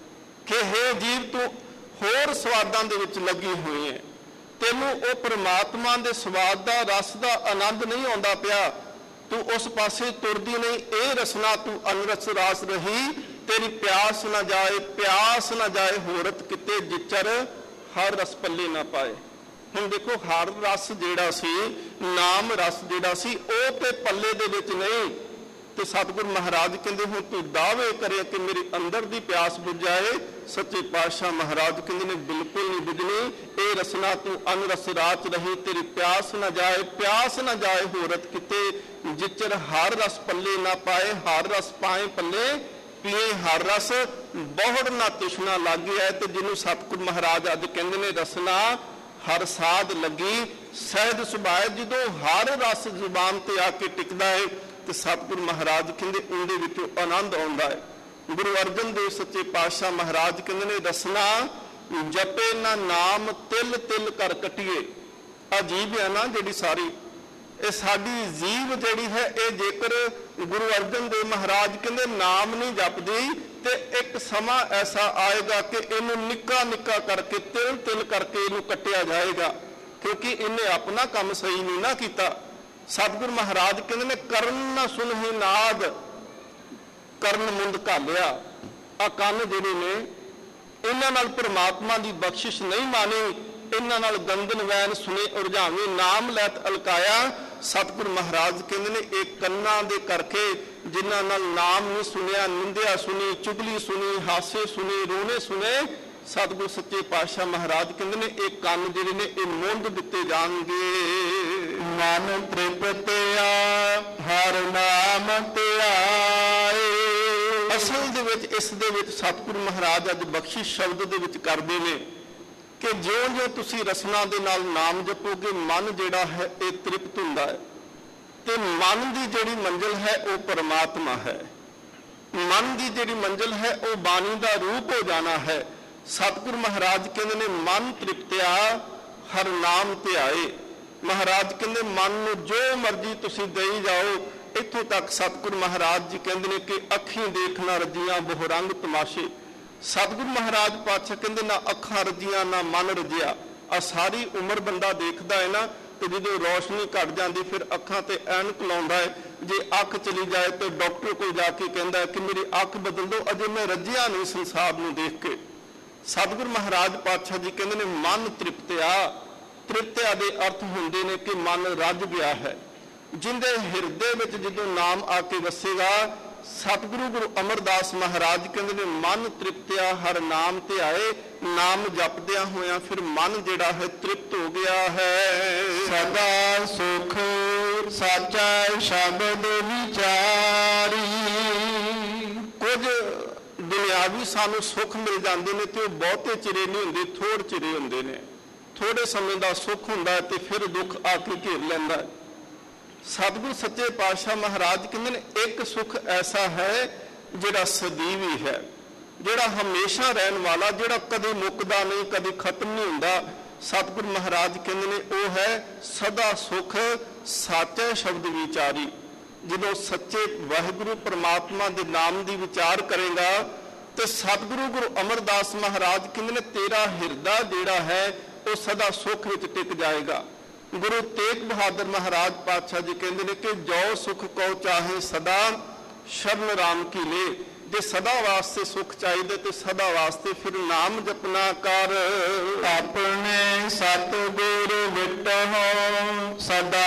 ਕਿ ਹੇ ਜੀਵ ਤੂੰ ਹੋਰ ਸਵਾਦਾਂ ਦੇ ਵਿੱਚ ਲੱਗੀ ਹੋਈ ਹੈ, ਤੈਨੂੰ ਉਹ ਪਰਮਾਤਮਾ ਦੇ ਸਵਾਦ ਦਾ ਰਸ ਦਾ ਆਨੰਦ ਨਹੀਂ ਆਉਂਦਾ ਪਿਆ, ਤੂੰ ਉਸ ਪਾਸੇ ਤੁਰਦੀ ਨਹੀਂ। ਇਹ ਰਸਨਾ ਤੂੰ ਅਨਰਸ ਰਾਸ ਰਹੀ, ਤੇਰੀ ਪਿਆਸ ਨਾ ਜਾਏ, ਪਿਆਸ ਨਾ ਜਾਏ ਹੋਰਤ ਕਿਤੇ ਜਿਚਰ ਹਰ ਰਸ ਪੱਲੇ ਨਾ ਪਾਏ। ਹੁਣ ਦੇਖੋ ਹਰ ਰਸ ਜਿਹੜਾ ਸੀ, ਨਾਮ ਰਸ ਜਿਹੜਾ ਸੀ, ਉਹ ਤੇ ਪੱਲੇ ਦੇ ਵਿੱਚ ਨਹੀਂ। ਤੇ ਸਤਿਗੁਰ ਮਹਾਰਾਜ ਕਹਿੰਦੇ ਹੁਣ ਤੂੰ ਦਾਅਵੇ ਕਰੇ ਕਿ ਮੇਰੇ ਅੰਦਰ ਦੀ ਪਿਆਸ ਬੁਝ ਜਾਏ। ਸੱਚੇ ਪਾਤਸ਼ਾਹ ਮਹਾਰਾਜ ਕਹਿੰਦੇ ਨੇ ਬਿਲਕੁਲ ਨਹੀਂ ਬੁਝਣੀ। ਇਹ ਰਸਨਾ ਤੂੰ ਅਨਰਸ ਰਾਚ ਰਹੀ, ਤੇਰੀ ਪਿਆਸ ਨਾ ਜਾਏ, ਪਿਆਸ ਨਾ ਜਾਏ ਹੋਰਤ ਕਿਤੇ ਜਿਚਰ ਹਰ ਰਸ ਪੱਲੇ ਨਾ ਪਾਏ। ਹਰ ਰਸ ਪਾਏ ਪੱਲੇ पीए हर रस बहुड़ ना तृष्णा लागी है। तो जिन्हों सतगुरु महाराज अज कहते ने रसना हर साध लगी सहज सुभाए। जो हर रस जुबान ते आके टिकता है तो सतगुरु महाराज कहते उनके विचों आनंद आता है। गुरु अर्जन देव सच्चे पातशाह महाराज कहते ने रसना जपे ना नाम तिल तिल कर कटिए। अजीब है ना जी सारी ਇਹ ਸਾਡੀ ਜੀਵ ਜਿਹੜੀ ਹੈ ਇਹ ਜੇਕਰ ਗੁਰੂ ਅਰਜਨ ਦੇਵ ਮਹਾਰਾਜ ਕਹਿੰਦੇ ਨਾਮ ਨਹੀਂ ਜਪਦੀ ਤੇ ਇੱਕ ਸਮਾਂ ਐਸਾ ਆਏਗਾ ਕਿ ਇਹਨੂੰ ਨਿੱਕਾ ਨਿੱਕਾ ਕਰਕੇ ਤਿਲ ਤਿਲ ਕਰਕੇ ਇਹਨੂੰ ਕੱਟਿਆ ਜਾਏਗਾ, ਕਿਉਂਕਿ ਇਹਨੇ ਆਪਣਾ ਕੰਮ ਸਹੀ ਨਹੀਂ ਨਾ ਕੀਤਾ। ਸਤਿਗੁਰੂ ਮਹਾਰਾਜ ਕਹਿੰਦੇ ਨੇ ਕਰਨ ਨਾ ਸੁਨਹਿ ਨਾਦ ਕਰਨ ਮੁੰਦ ਘਾਲਿਆ। ਆ ਕੰਨ ਜਿਹੜੇ ਨੇ ਇਹਨਾਂ ਨਾਲ ਪ੍ਰਮਾਤਮਾ ਦੀ ਬਖਸ਼ਿਸ਼ ਨਹੀਂ ਮਾਨੀ, ਇਹਨਾਂ ਨਾਲ ਗੰਦਨ ਵੈਨ ਸੁਨੇ ਉਰਝਾਵੇਂ ਨਾਮ ਲੈਤ ਅਲਕਾਇਆ। ਸਤਿਗੁਰੂ ਮਹਾਰਾਜ ਕਹਿੰਦੇ ਨੇ ਇਹ ਕੰਨਾਂ ਦੇ ਕਰਕੇ ਜਿਨ੍ਹਾਂ ਨਾਲ ਨਾਮ ਨਹੀਂ ਸੁਣਿਆ, ਨਿੰਦਿਆ ਸੁਣੀ, ਚੁਗਲੀ ਸੁਣੀ, ਹਾਸੇ ਸੁਣੇ, ਰੋਣੇ ਸੁਣੇ, ਸਤਿਗੁਰੂ ਸੱਚੇ ਪਾਤਸ਼ਾਹ ਮਹਾਰਾਜ ਕਹਿੰਦੇ ਨੇ ਇਹ ਕੰਨ ਜਿਹੜੇ ਨੇ ਇਹ ਮੁੰਦ ਦਿੱਤੇ ਜਾਣਗੇ। ਮਨ ਤ੍ਰਿਪਤਿਆ ਹਰ ਨਾਮ ਧਿਆਏ। ਅਸਲ ਦੇ ਵਿੱਚ ਇਸ ਦੇ ਵਿੱਚ ਸਤਿਗੁਰੂ ਮਹਾਰਾਜ ਅੱਜ ਬਖਸ਼ਿਸ਼ ਸ਼ਬਦ ਦੇ ਵਿੱਚ ਕਰਦੇ ਨੇ ਕਿ ਜਿਉਂ ਜਿਉਂ ਤੁਸੀਂ ਰਸਨਾ ਦੇ ਨਾਲ ਨਾਮ ਜਪੋਗੇ ਮਨ ਜਿਹੜਾ ਹੈ ਇਹ ਤ੍ਰਿਪਤ ਹੁੰਦਾ ਹੈ ਤੇ ਮਨ ਦੀ ਜਿਹੜੀ ਮੰਜ਼ਿਲ ਹੈ ਉਹ ਪਰਮਾਤਮਾ ਹੈ। ਮਨ ਦੀ ਜਿਹੜੀ ਮੰਜ਼ਿਲ ਹੈ ਉਹ ਬਾਣੀ ਦਾ ਰੂਪ ਹੋ ਜਾਣਾ ਹੈ। ਸਤਿਗੁਰੂ ਮਹਾਰਾਜ ਕਹਿੰਦੇ ਨੇ ਮਨ ਤ੍ਰਿਪਤਿਆ ਹਰ ਨਾਮ ਧਿਆਏ। ਮਹਾਰਾਜ ਕਹਿੰਦੇ ਮਨ ਨੂੰ ਜੋ ਮਰਜ਼ੀ ਤੁਸੀਂ ਦੇਈ ਜਾਓ। ਇੱਥੋਂ ਤੱਕ ਸਤਿਗੁਰੂ ਮਹਾਰਾਜ ਜੀ ਕਹਿੰਦੇ ਨੇ ਕਿ ਅੱਖੀਂ ਦੇਖਣਾ ਰੱਜੀਆਂ ਬਹੁ ਰੰਗ ਤਮਾਸ਼ੇ। ਸਤਿਗੁਰੂ ਮਹਾਰਾਜ ਪਾਤਸ਼ਾਹ ਕਹਿੰਦੇ ਨਾ ਅੱਖਾਂ ਰੱਜੀਆਂ ਨਾ ਮਨ ਰੱਜਿਆ। ਆ ਸਾਰੀ ਉਮਰ ਬੰਦਾ ਦੇਖਦਾ ਹੈ ਨਾ ਤੇ ਜਦੋਂ ਰੌਸ਼ਨੀ ਘਟ ਜਾਂਦੀ ਫਿਰ ਅੱਖਾਂ ਤੇ ਐਨਕ ਲਾਉਂਦਾ ਹੈ। ਜੇ ਅੱਖ ਚਲੀ ਜਾਏ ਤੇ ਡਾਕਟਰ ਕੋਲ ਜਾ ਕੇ ਕਹਿੰਦਾ ਕਿ ਮੇਰੀ ਅੱਖ ਬਦਲ ਦਿਓ, ਅਜੇ ਮੈਂ ਰੱਜਿਆ ਨਹੀਂ ਸੰਸਾਰ ਨੂੰ ਦੇਖ ਕੇ। ਸਤਿਗੁਰੂ ਮਹਾਰਾਜ ਪਾਤਸ਼ਾਹ ਜੀ ਕਹਿੰਦੇ ਨੇ ਮਨ ਤ੍ਰਿਪਤਿਆ। ਤ੍ਰਿਪਤਿਆ ਦੇ ਅਰਥ ਹੁੰਦੇ ਨੇ ਕਿ ਮਨ ਰੱਜ ਗਿਆ ਹੈ। ਜਿੰਦੇ ਹਿਰਦੇ ਵਿੱਚ ਜਦੋਂ ਨਾਮ ਆ ਕੇ ਵਸੇਗਾ, ਸਤਿਗੁਰੂ ਗੁਰੂ ਅਮਰਦਾਸ ਮਹਾਰਾਜ ਕਹਿੰਦੇ ਨੇ ਮਨ ਤ੍ਰਿਪਤਿਆ ਹਰ ਨਾਮ ਧਿਆਏ। ਨਾਮ ਜਪਦਿਆਂ ਹੋਇਆਂ ਫਿਰ ਮਨ ਜਿਹੜਾ ਹੈ ਤ੍ਰਿਪਤ ਹੋ ਗਿਆ ਹੈ। ਸਦਾ ਸੁਖ ਸਾਚਾ ਸ਼ਬਦ ਵਿਚਾਰੀ। ਕੁਝ ਦੁਨਿਆਵੀ ਸਾਨੂੰ ਸੁੱਖ ਮਿਲ ਜਾਂਦੇ ਨੇ ਤੇ ਉਹ ਬਹੁਤੇ ਚਿਰੇ ਨਹੀਂ ਹੁੰਦੇ, ਥੋੜ ਚਿਰੇ ਹੁੰਦੇ ਨੇ। ਥੋੜੇ ਸਮੇਂ ਦਾ ਸੁੱਖ ਹੁੰਦਾ ਤੇ ਫਿਰ ਦੁੱਖ ਆ ਕੇ ਘੇਰ ਲੈਂਦਾ। ਸਤਿਗੁਰੂ ਸੱਚੇ ਪਾਤਸ਼ਾਹ ਮਹਾਰਾਜ ਕਹਿੰਦੇ ਨੇ ਇੱਕ ਸੁੱਖ ਐਸਾ ਹੈ ਜਿਹੜਾ ਸਦੀਵੀ ਹੈ, ਜਿਹੜਾ ਹਮੇਸ਼ਾ ਰਹਿਣ ਵਾਲਾ, ਜਿਹੜਾ ਕਦੇ ਮੁੱਕਦਾ ਨਹੀਂ, ਕਦੇ ਖਤਮ ਨਹੀਂ ਹੁੰਦਾ। ਸਤਿਗੁਰੂ ਮਹਾਰਾਜ ਕਹਿੰਦੇ ਨੇ ਉਹ ਹੈ ਸਦਾ ਸੁਖ ਸਾਚੇ ਸ਼ਬਦ ਵਿਚਾਰੀ। ਜਦੋਂ ਸੱਚੇ ਵਾਹਿਗੁਰੂ ਪਰਮਾਤਮਾ ਦੇ ਨਾਮ ਦੀ ਵਿਚਾਰ ਕਰੇਗਾ ਤੇ ਸਤਿਗੁਰੂ ਗੁਰੂ ਅਮਰਦਾਸ ਮਹਾਰਾਜ ਕਹਿੰਦੇ ਨੇ ਤੇਰਾ ਹਿਰਦਾ ਜਿਹੜਾ ਹੈ ਉਹ ਸਦਾ ਸੁਖ ਵਿੱਚ ਟਿਕ ਜਾਏਗਾ। ਗੁਰੂ ਤੇਗ ਬਹਾਦਰ ਮਹਾਰਾਜ ਪਾਤਸ਼ਾਹ ਜੀ ਕਹਿੰਦੇ ਨੇ ਕਿ ਜੋ ਸੁਖ ਕੋ ਚਾਹੇ ਸਦਾ ਸ਼ਰਨ ਰਾਮ ਕੀ ਲੇ। ਜੇ ਸਦਾ ਵਾਸਤੇ ਸੁਖ ਚਾਹੀਦੇ ਤੇ ਸਦਾ ਵਾਸਤੇ ਫਿਰ ਨਾਮ ਜਪਨਾ ਕਰ। ਆਪਣੇ ਸਤਿਗੁਰ ਵਿਟਹੁ ਸਦਾ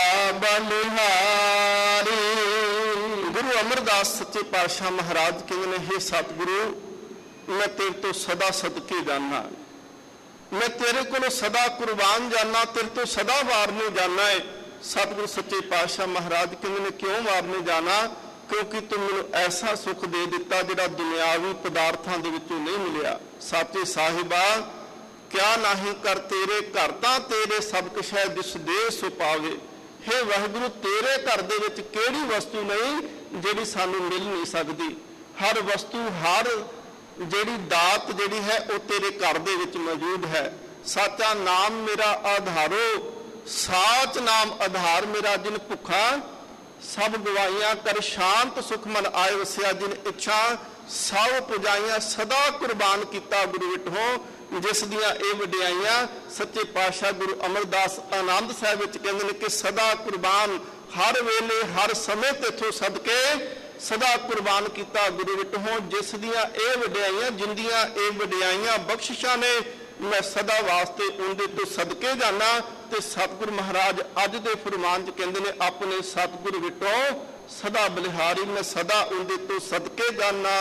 ਬਲਿਹਾਰੀ। ਗੁਰੂ ਅਮਰਦਾਸ ਸੱਚੇ ਪਾਤਸ਼ਾਹ ਮਹਾਰਾਜ ਕਹਿੰਦੇ ਨੇ ਹੇ ਸਤਿਗੁਰੂ ਮੈਂ ਤੇਰੇ ਤੋਂ ਸਦਾ ਸਦਕੇ ਜਾਨਾ, मैं तेरे को सदा कुर्बान जाना, तेरे तो सदा वारने जाना है। सतगुरु सच्चे पातशाह महाराज कहते ने क्यों वारने जाना? क्योंकि तुम मैनू ऐसा सुख दे दिता जिहड़ा दुनियावी पदार्थां दे विचों नहीं मिलिया। साचे साहिबा क्या नाही कर तेरे घर तां तेरे सब कुछ है जिस दे सो पावे। हे वाहिगुरू तेरे घर दे विच किहड़ी वस्तु नहीं जिहड़ी सानू मिल नहीं सकदी। हर वस्तु हर ਜਿਹੜੀ ਦਾਤ ਜਿਹੜੀ ਹੈ ਉਹ ਤੇਰੇ ਘਰ ਦੇ ਵਿੱਚ ਮੌਜੂਦ ਹੈ। ਸਾਚਾ ਨਾਮ ਮੇਰਾ ਆਧਾਰੋ, ਸਾਚ ਨਾਮ ਆਧਾਰ ਮੇਰਾ। ਜਿਨ ਭੁੱਖਾ ਸਭ ਗਵਾਈਆਂ ਕਰ ਸ਼ਾਂਤ ਸੁਖ ਮਨ ਆਏ ਵਸਿਆ। ਜਿਨ ਇੱਛਾ ਸਭ ਪੁਜਾਈਆਂ ਸਦਾ ਕੁਰਬਾਨ ਕੀਤਾ ਗੁਰੂ ਵਿਟਹੁ। ਜਿਸ ਦੀਆਂ ਇਹ ਵਡਿਆਈਆਂ ਸੱਚੇ ਪਾਤਸ਼ਾਹ ਗੁਰੂ ਅਮਰਦਾਸ ਆਨੰਦ ਸਾਹਿਬ ਵਿੱਚ ਕਹਿੰਦੇ ਨੇ ਕਿ ਸਦਾ ਕੁਰਬਾਨ, ਹਰ ਵੇਲੇ ਹਰ ਸਮੇਂ ਤੇਥੋਂ ਸਦਕੇ सदा कुर्बान किया गुरु विटहों। जिस दियां ये वड्याइयां जिंदियां ये वड्याइयां बख्शिशां ने मैं सदा वास्ते उनके तो सदके जाना। ते सतगुरु महाराज अज दे फरमान च कहंदे ने अपने सतगुरु विटों सदा बलिहारी, मैं सदा उनके तो सदके जाना।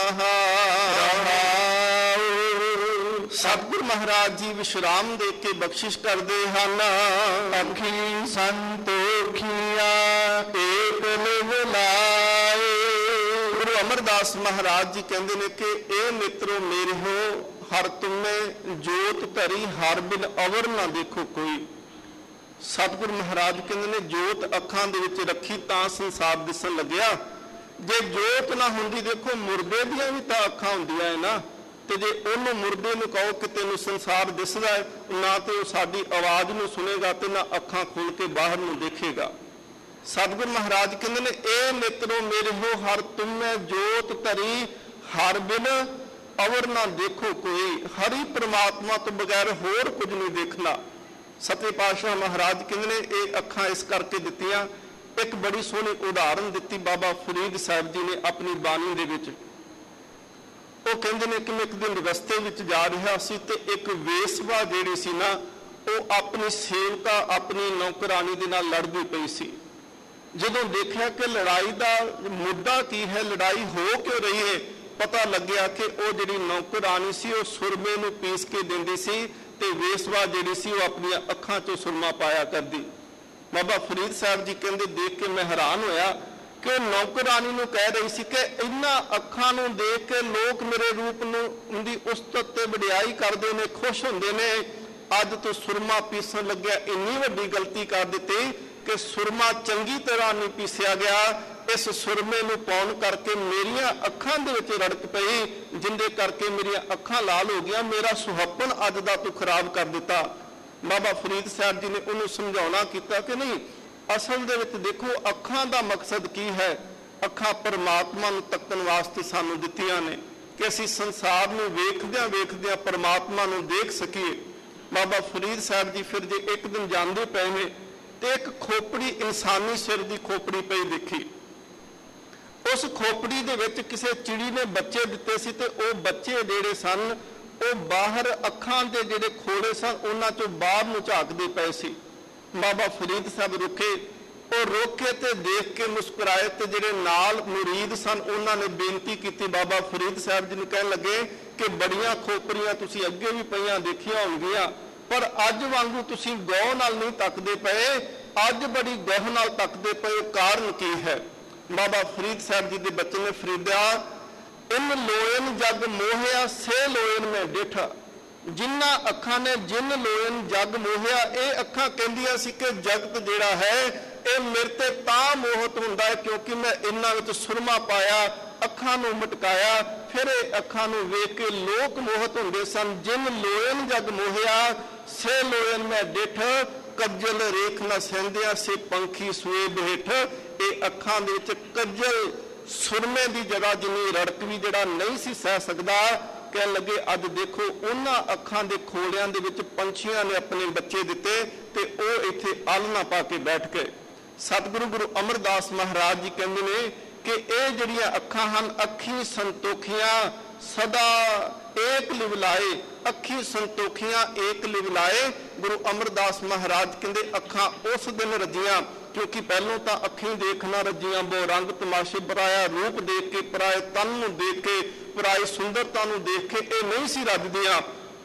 सतगुरु महाराज जी विश्राम दे के बख्शिश करते हैं। अखी संतोखिया एक निवलाए। अमरदास ਅਮਰਦਾਸ ਮਹਾਰਾਜ ਜੀ ਕਹਿੰਦੇ ਨੇ ਕਿ ਇਹ ਮਿੱਤਰੋ ਮੇਰੇ ਹੋ ਹਰ ਤੁਮੇ ਜੋਤ ਧਰੀ ਹਰ ਬਿਨ ਅਵਰ ਨਾ ਦੇਖੋ ਕੋਈ। ਸਤਿਗੁਰੂ ਮਹਾਰਾਜ ਕਹਿੰਦੇ ਨੇ ਜੋਤ ਅੱਖਾਂ ਦੇ ਵਿੱਚ ਰੱਖੀ ਤਾਂ ਸੰਸਾਰ ਦਿਸਣ ਲੱਗਿਆ। ਜੇ ਜੋਤ ਨਾ ਹੁੰਦੀ, ਦੇਖੋ ਮੁਰਦੇ ਦੀਆਂ ਵੀ ਤਾਂ ਅੱਖਾਂ ਹੁੰਦੀਆਂ ਹੈ ਨਾ, ਤੇ ਜੇ ਉਹਨੂੰ ਮੁਰਦੇ ਨੂੰ ਕਹੋ ਕਿ ਤੈਨੂੰ ਸੰਸਾਰ ਦਿਸਦਾ ਹੈ, ਨਾ ਤੇ ਉਹ ਸਾਡੀ ਆਵਾਜ਼ ਨੂੰ ਸੁਣੇਗਾ ਤੇ ਨਾ ਅੱਖਾਂ ਖੋਲ ਕੇ ਬਾਹਰ ਨੂੰ ਦੇਖੇਗਾ। ਸਤਿਗੁਰੂ ਮਹਾਰਾਜ ਕਹਿੰਦੇ ਨੇ ਇਹ ਮਿੱਤਰੋ ਮੇਰੇ ਹੋ ਹਰ ਤੁਮੇ ਜੋਤ ਧਰੀ ਹਰ ਬਿਨ ਅਵਰ ਨਾ ਦੇਖੋ ਕੋਈ। ਹਰੀ ਪ੍ਰਮਾਤਮਾ ਤੋਂ ਬਗੈਰ ਹੋਰ ਕੁਝ ਨਹੀਂ ਦੇਖਣਾ। ਸੱਚੇ ਪਾਤਸ਼ਾਹ ਮਹਾਰਾਜ ਕਹਿੰਦੇ ਨੇ ਇਹ ਅੱਖਾਂ ਇਸ ਕਰਕੇ ਦਿੱਤੀਆਂ। ਇੱਕ ਬੜੀ ਸੋਹਣੀ ਉਦਾਹਰਨ ਦਿੱਤੀ ਬਾਬਾ ਫਰੀਦ ਸਾਹਿਬ ਜੀ ਨੇ ਆਪਣੀ ਬਾਣੀ ਦੇ ਵਿੱਚ। ਉਹ ਕਹਿੰਦੇ ਨੇ ਕਿ ਮੈਂ ਇੱਕ ਦਿਨ ਰਸਤੇ ਵਿੱਚ ਜਾ ਰਿਹਾ ਸੀ ਤੇ ਇੱਕ ਵੇਸਵਾ ਜਿਹੜੀ ਸੀ ਨਾ, ਉਹ ਆਪਣੀ ਸੇਵਕਾ ਆਪਣੀ ਨੌਕਰਾਨੀ ਦੇ ਨਾਲ ਲੜਦੀ ਪਈ ਸੀ। ਜਦੋਂ ਦੇਖਿਆ ਕਿ ਲੜਾਈ ਦਾ ਮੁੱਦਾ ਕੀ ਹੈ, ਲੜਾਈ ਹੋ ਕਿਉਂ ਰਹੀ ਹੈ, ਪਤਾ ਲੱਗਿਆ ਕਿ ਉਹ ਜਿਹੜੀ ਨੌਕਰਾਨੀ ਸੀ ਉਹ ਸੁਰਮੇ ਨੂੰ ਪੀਸ ਕੇ ਦਿੰਦੀ ਸੀ ਤੇ ਵੇਸਵਾ ਜਿਹੜੀ ਸੀ ਉਹ ਆਪਣੀਆਂ ਅੱਖਾਂ 'ਚੋਂ ਸੁਰਮਾ ਪਾਇਆ ਕਰਦੀ। ਬਾਬਾ ਫਰੀਦ ਸਾਹਿਬ ਜੀ ਕਹਿੰਦੇ ਦੇਖ ਕੇ ਮੈਂ ਹੈਰਾਨ ਹੋਇਆ ਕਿ ਉਹ ਨੌਕਰਾਨੀ ਨੂੰ ਕਹਿ ਰਹੀ ਸੀ ਕਿ ਇਹਨਾਂ ਅੱਖਾਂ ਨੂੰ ਦੇਖ ਕੇ ਲੋਕ ਮੇਰੇ ਰੂਪ ਨੂੰ ਦੀ ਉਸਤਤ ਤੇ ਵਡਿਆਈ ਕਰਦੇ ਨੇ, ਖੁਸ਼ ਹੁੰਦੇ ਨੇ। ਅੱਜ ਤੋਂ ਸੁਰਮਾ ਪੀਸਣ ਲੱਗਿਆ ਇੰਨੀ ਵੱਡੀ ਗਲਤੀ ਕਰ ਦਿੱਤੀ ਕਿ ਸੁਰਮਾ ਚੰਗੀ ਤਰ੍ਹਾਂ ਨਹੀਂ ਪੀਸਿਆ ਗਿਆ। ਇਸ ਸੁਰਮੇ ਨੂੰ ਪਾਉਣ ਕਰਕੇ ਮੇਰੀਆਂ ਅੱਖਾਂ ਦੇ ਵਿੱਚ ਰੜਕ ਪਈ, ਜਿੰਦੇ ਕਰਕੇ ਮੇਰੀਆਂ ਅੱਖਾਂ ਲਾਲ ਹੋ ਗਈਆਂ। ਮੇਰਾ ਸੁਹੱਪਣ ਅੱਜ ਦਾ ਤੂੰ ਖਰਾਬ ਕਰ ਦਿੱਤਾ। ਬਾਬਾ ਫਰੀਦ ਸਾਹਿਬ ਜੀ ਨੇ ਉਹਨੂੰ ਸਮਝਾਉਣਾ ਕੀਤਾ ਕਿ ਨਹੀਂ, ਅਸਲ ਦੇ ਵਿੱਚ ਦੇਖੋ ਅੱਖਾਂ ਦਾ ਮਕਸਦ ਕੀ ਹੈ। ਅੱਖਾਂ ਪਰਮਾਤਮਾ ਨੂੰ ਤੱਕਣ ਵਾਸਤੇ ਸਾਨੂੰ ਦਿੱਤੀਆਂ ਨੇ ਕਿ ਅਸੀਂ ਸੰਸਾਰ ਨੂੰ ਵੇਖਦਿਆਂ ਵੇਖਦਿਆਂ ਪਰਮਾਤਮਾ ਨੂੰ ਦੇਖ ਸਕੀਏ। ਬਾਬਾ ਫਰੀਦ ਸਾਹਿਬ ਜੀ ਫਿਰ ਜੇ ਇੱਕ ਦਿਨ ਜਾਂਦੇ ਪਏ ਨੇ ਤੇ ਇੱਕ ਖੋਪੜੀ ਇਨਸਾਨੀ ਸਿਰ ਦੀ ਖੋਪੜੀ ਪਈ ਦੇਖੀ। ਉਸ ਖੋਪੜੀ ਦੇ ਵਿੱਚ ਕਿਸੇ ਚਿੜੀ ਨੇ ਬੱਚੇ ਦਿੱਤੇ ਸੀ ਤੇ ਉਹ ਬੱਚੇ ਜਿਹੜੇ ਸਨ ਉਹ ਬਾਹਰ ਅੱਖਾਂ ਦੇ ਜਿਹੜੇ ਖੋੜੇ ਸਨ ਉਹਨਾਂ ਚੋਂ ਬਾਹਰ ਨੂੰ ਝਾਕਦੇ ਪਏ ਸੀ। ਬਾਬਾ ਫਰੀਦ ਸਾਹਿਬ ਰੁਕੇ, ਉਹ ਰੁਕ ਕੇ ਤੇ ਦੇਖ ਕੇ ਮੁਸਕਰਾਏ ਤੇ ਜਿਹੜੇ ਨਾਲ ਮੁਰੀਦ ਸਨ ਉਹਨਾਂ ਨੇ ਬੇਨਤੀ ਕੀਤੀ। ਬਾਬਾ ਫਰੀਦ ਸਾਹਿਬ ਜੀ ਨੂੰ ਕਹਿਣ ਲੱਗੇ ਕਿ ਬੜੀਆਂ ਖੋਪੜੀਆਂ ਤੁਸੀਂ ਅੱਗੇ ਵੀ ਪਈਆਂ ਦੇਖੀਆਂ ਹੋਣਗੀਆਂ, ਪਰ ਅੱਜ ਵਾਂਗੂ ਤੁਸੀਂ ਗੌਰ ਨਾਲ ਨਹੀਂ ਤੱਕਦੇ ਪਏ, ਅੱਜ ਬੜੀ ਗੌਰ ਨਾਲ ਤੱਕਦੇ ਪਏ, ਕਾਰਨ ਕੀ ਹੈ? ਬਾਬਾ ਫਰੀਦ ਸਾਹਿਬ ਜੀ ਦੇ ਬੱਚੇ ਨੇ ਫਰੀਦਿਆ ਇਨ ਲੋਇਨ ਜਗ ਮੋਹਿਆ ਸੇ ਲੋਇਨ ਮੈਂ ਡਿਠਾ। ਜਿਨ੍ਹਾਂ ਅੱਖਾਂ ਨੇ ਜਿਨ ਲੋਇਨ ਜਗ ਮੋਹਿਆ, ਇਹ ਅੱਖਾਂ ਕਹਿੰਦੀਆਂ ਸੀ ਕਿ ਜਗਤ ਜਿਹੜਾ ਹੈ ਇਹ ਮੇਰੇ ਤੇ ਤਾਂ ਮੋਹਤ ਹੁੰਦਾ ਹੈ ਕਿਉਂਕਿ ਮੈਂ ਇਹਨਾਂ ਵਿੱਚ ਸੁਰਮਾ ਪਾਇਆ, ਅੱਖਾਂ ਨੂੰ ਮਟਕਾਇਆ, ਫਿਰ ਇਹ ਅੱਖਾਂ ਨੂੰ ਵੇਖ ਕੇ ਲੋਕ ਮੋਹਤ ਹੁੰਦੇ ਸਨ। ਜਿਨ ਲੋਇਨ ਜਗ ਮੋਹਿਆ ਸੇ ਲੋਇਨ ਮੈਂ ਡਿਠ, ਕੱਜਲ ਰੇਖ ਨਾ ਸਹਿੰਦਿਆ ਸੇ ਪੰਖੀ ਸੂਏ ਬਹਿਠ। ਇਹ ਅੱਖਾਂ ਦੇ ਵਿੱਚ ਕੱਜਲ ਸੁਰਮੇ ਦੀ ਜਗ੍ਹਾ ਜਿੰਨੀ ਰੜਕ ਵੀ ਜਿਹੜਾ ਨਹੀਂ ਸੀ ਸਹਿ ਸਕਦਾ। ਕਹਿਣ ਲੱਗੇ ਅੱਜ ਦੇਖੋ ਉਹਨਾਂ ਅੱਖਾਂ ਦੇ ਖੋੜਿਆਂ ਦੇ ਵਿੱਚ ਪੰਛੀਆਂ ਨੇ ਆਪਣੇ ਬੱਚੇ ਦਿੱਤੇ ਤੇ ਉਹ ਇੱਥੇ ਆਲਣਾ ਪਾ ਕੇ ਬੈਠ ਕੇ। ਸਤਿਗੁਰੂ ਗੁਰੂ ਅਮਰਦਾਸ ਮਹਾਰਾਜ ਜੀ ਕਹਿੰਦੇ ਨੇ ਕਿ ਇਹ ਜਿਹੜੀਆਂ ਅੱਖਾਂ ਹਨ, ਅੱਖੀ ਸੰਤੋਖੀਆਂ ਸਦਾ ਏਕ ਲਿਵਲਾਏ, ਅੱਖੀ ਸੰਤੋਖੀਆਂ ਏਕ ਲਿਵਲਾਏ। ਗੁਰੂ ਅਮਰਦਾਸ ਮਹਾਰਾਜ ਕਹਿੰਦੇ ਅੱਖਾਂ ਉਸ ਦਿਨ ਰੱਜੀਆਂ ਕਿਉਂਕਿ ਪਹਿਲੋਂ ਤਾਂ ਅੱਖੀਂ ਦੇਖਣਾ ਰੱਜੀਆਂ, ਬੋ ਰੰਗ ਤਮਾਸ਼ੇ ਪਰਾਇਆ ਰੂਪ ਦੇਖ ਕੇ, ਪਰਾਏ ਤਨ ਨੂੰ ਦੇਖ ਕੇ, ਪਰਾਈ ਸੁੰਦਰਤਾ ਨੂੰ ਦੇਖ ਕੇ ਇਹ ਨਹੀਂ ਸੀ ਰੱਜਦੀਆਂ।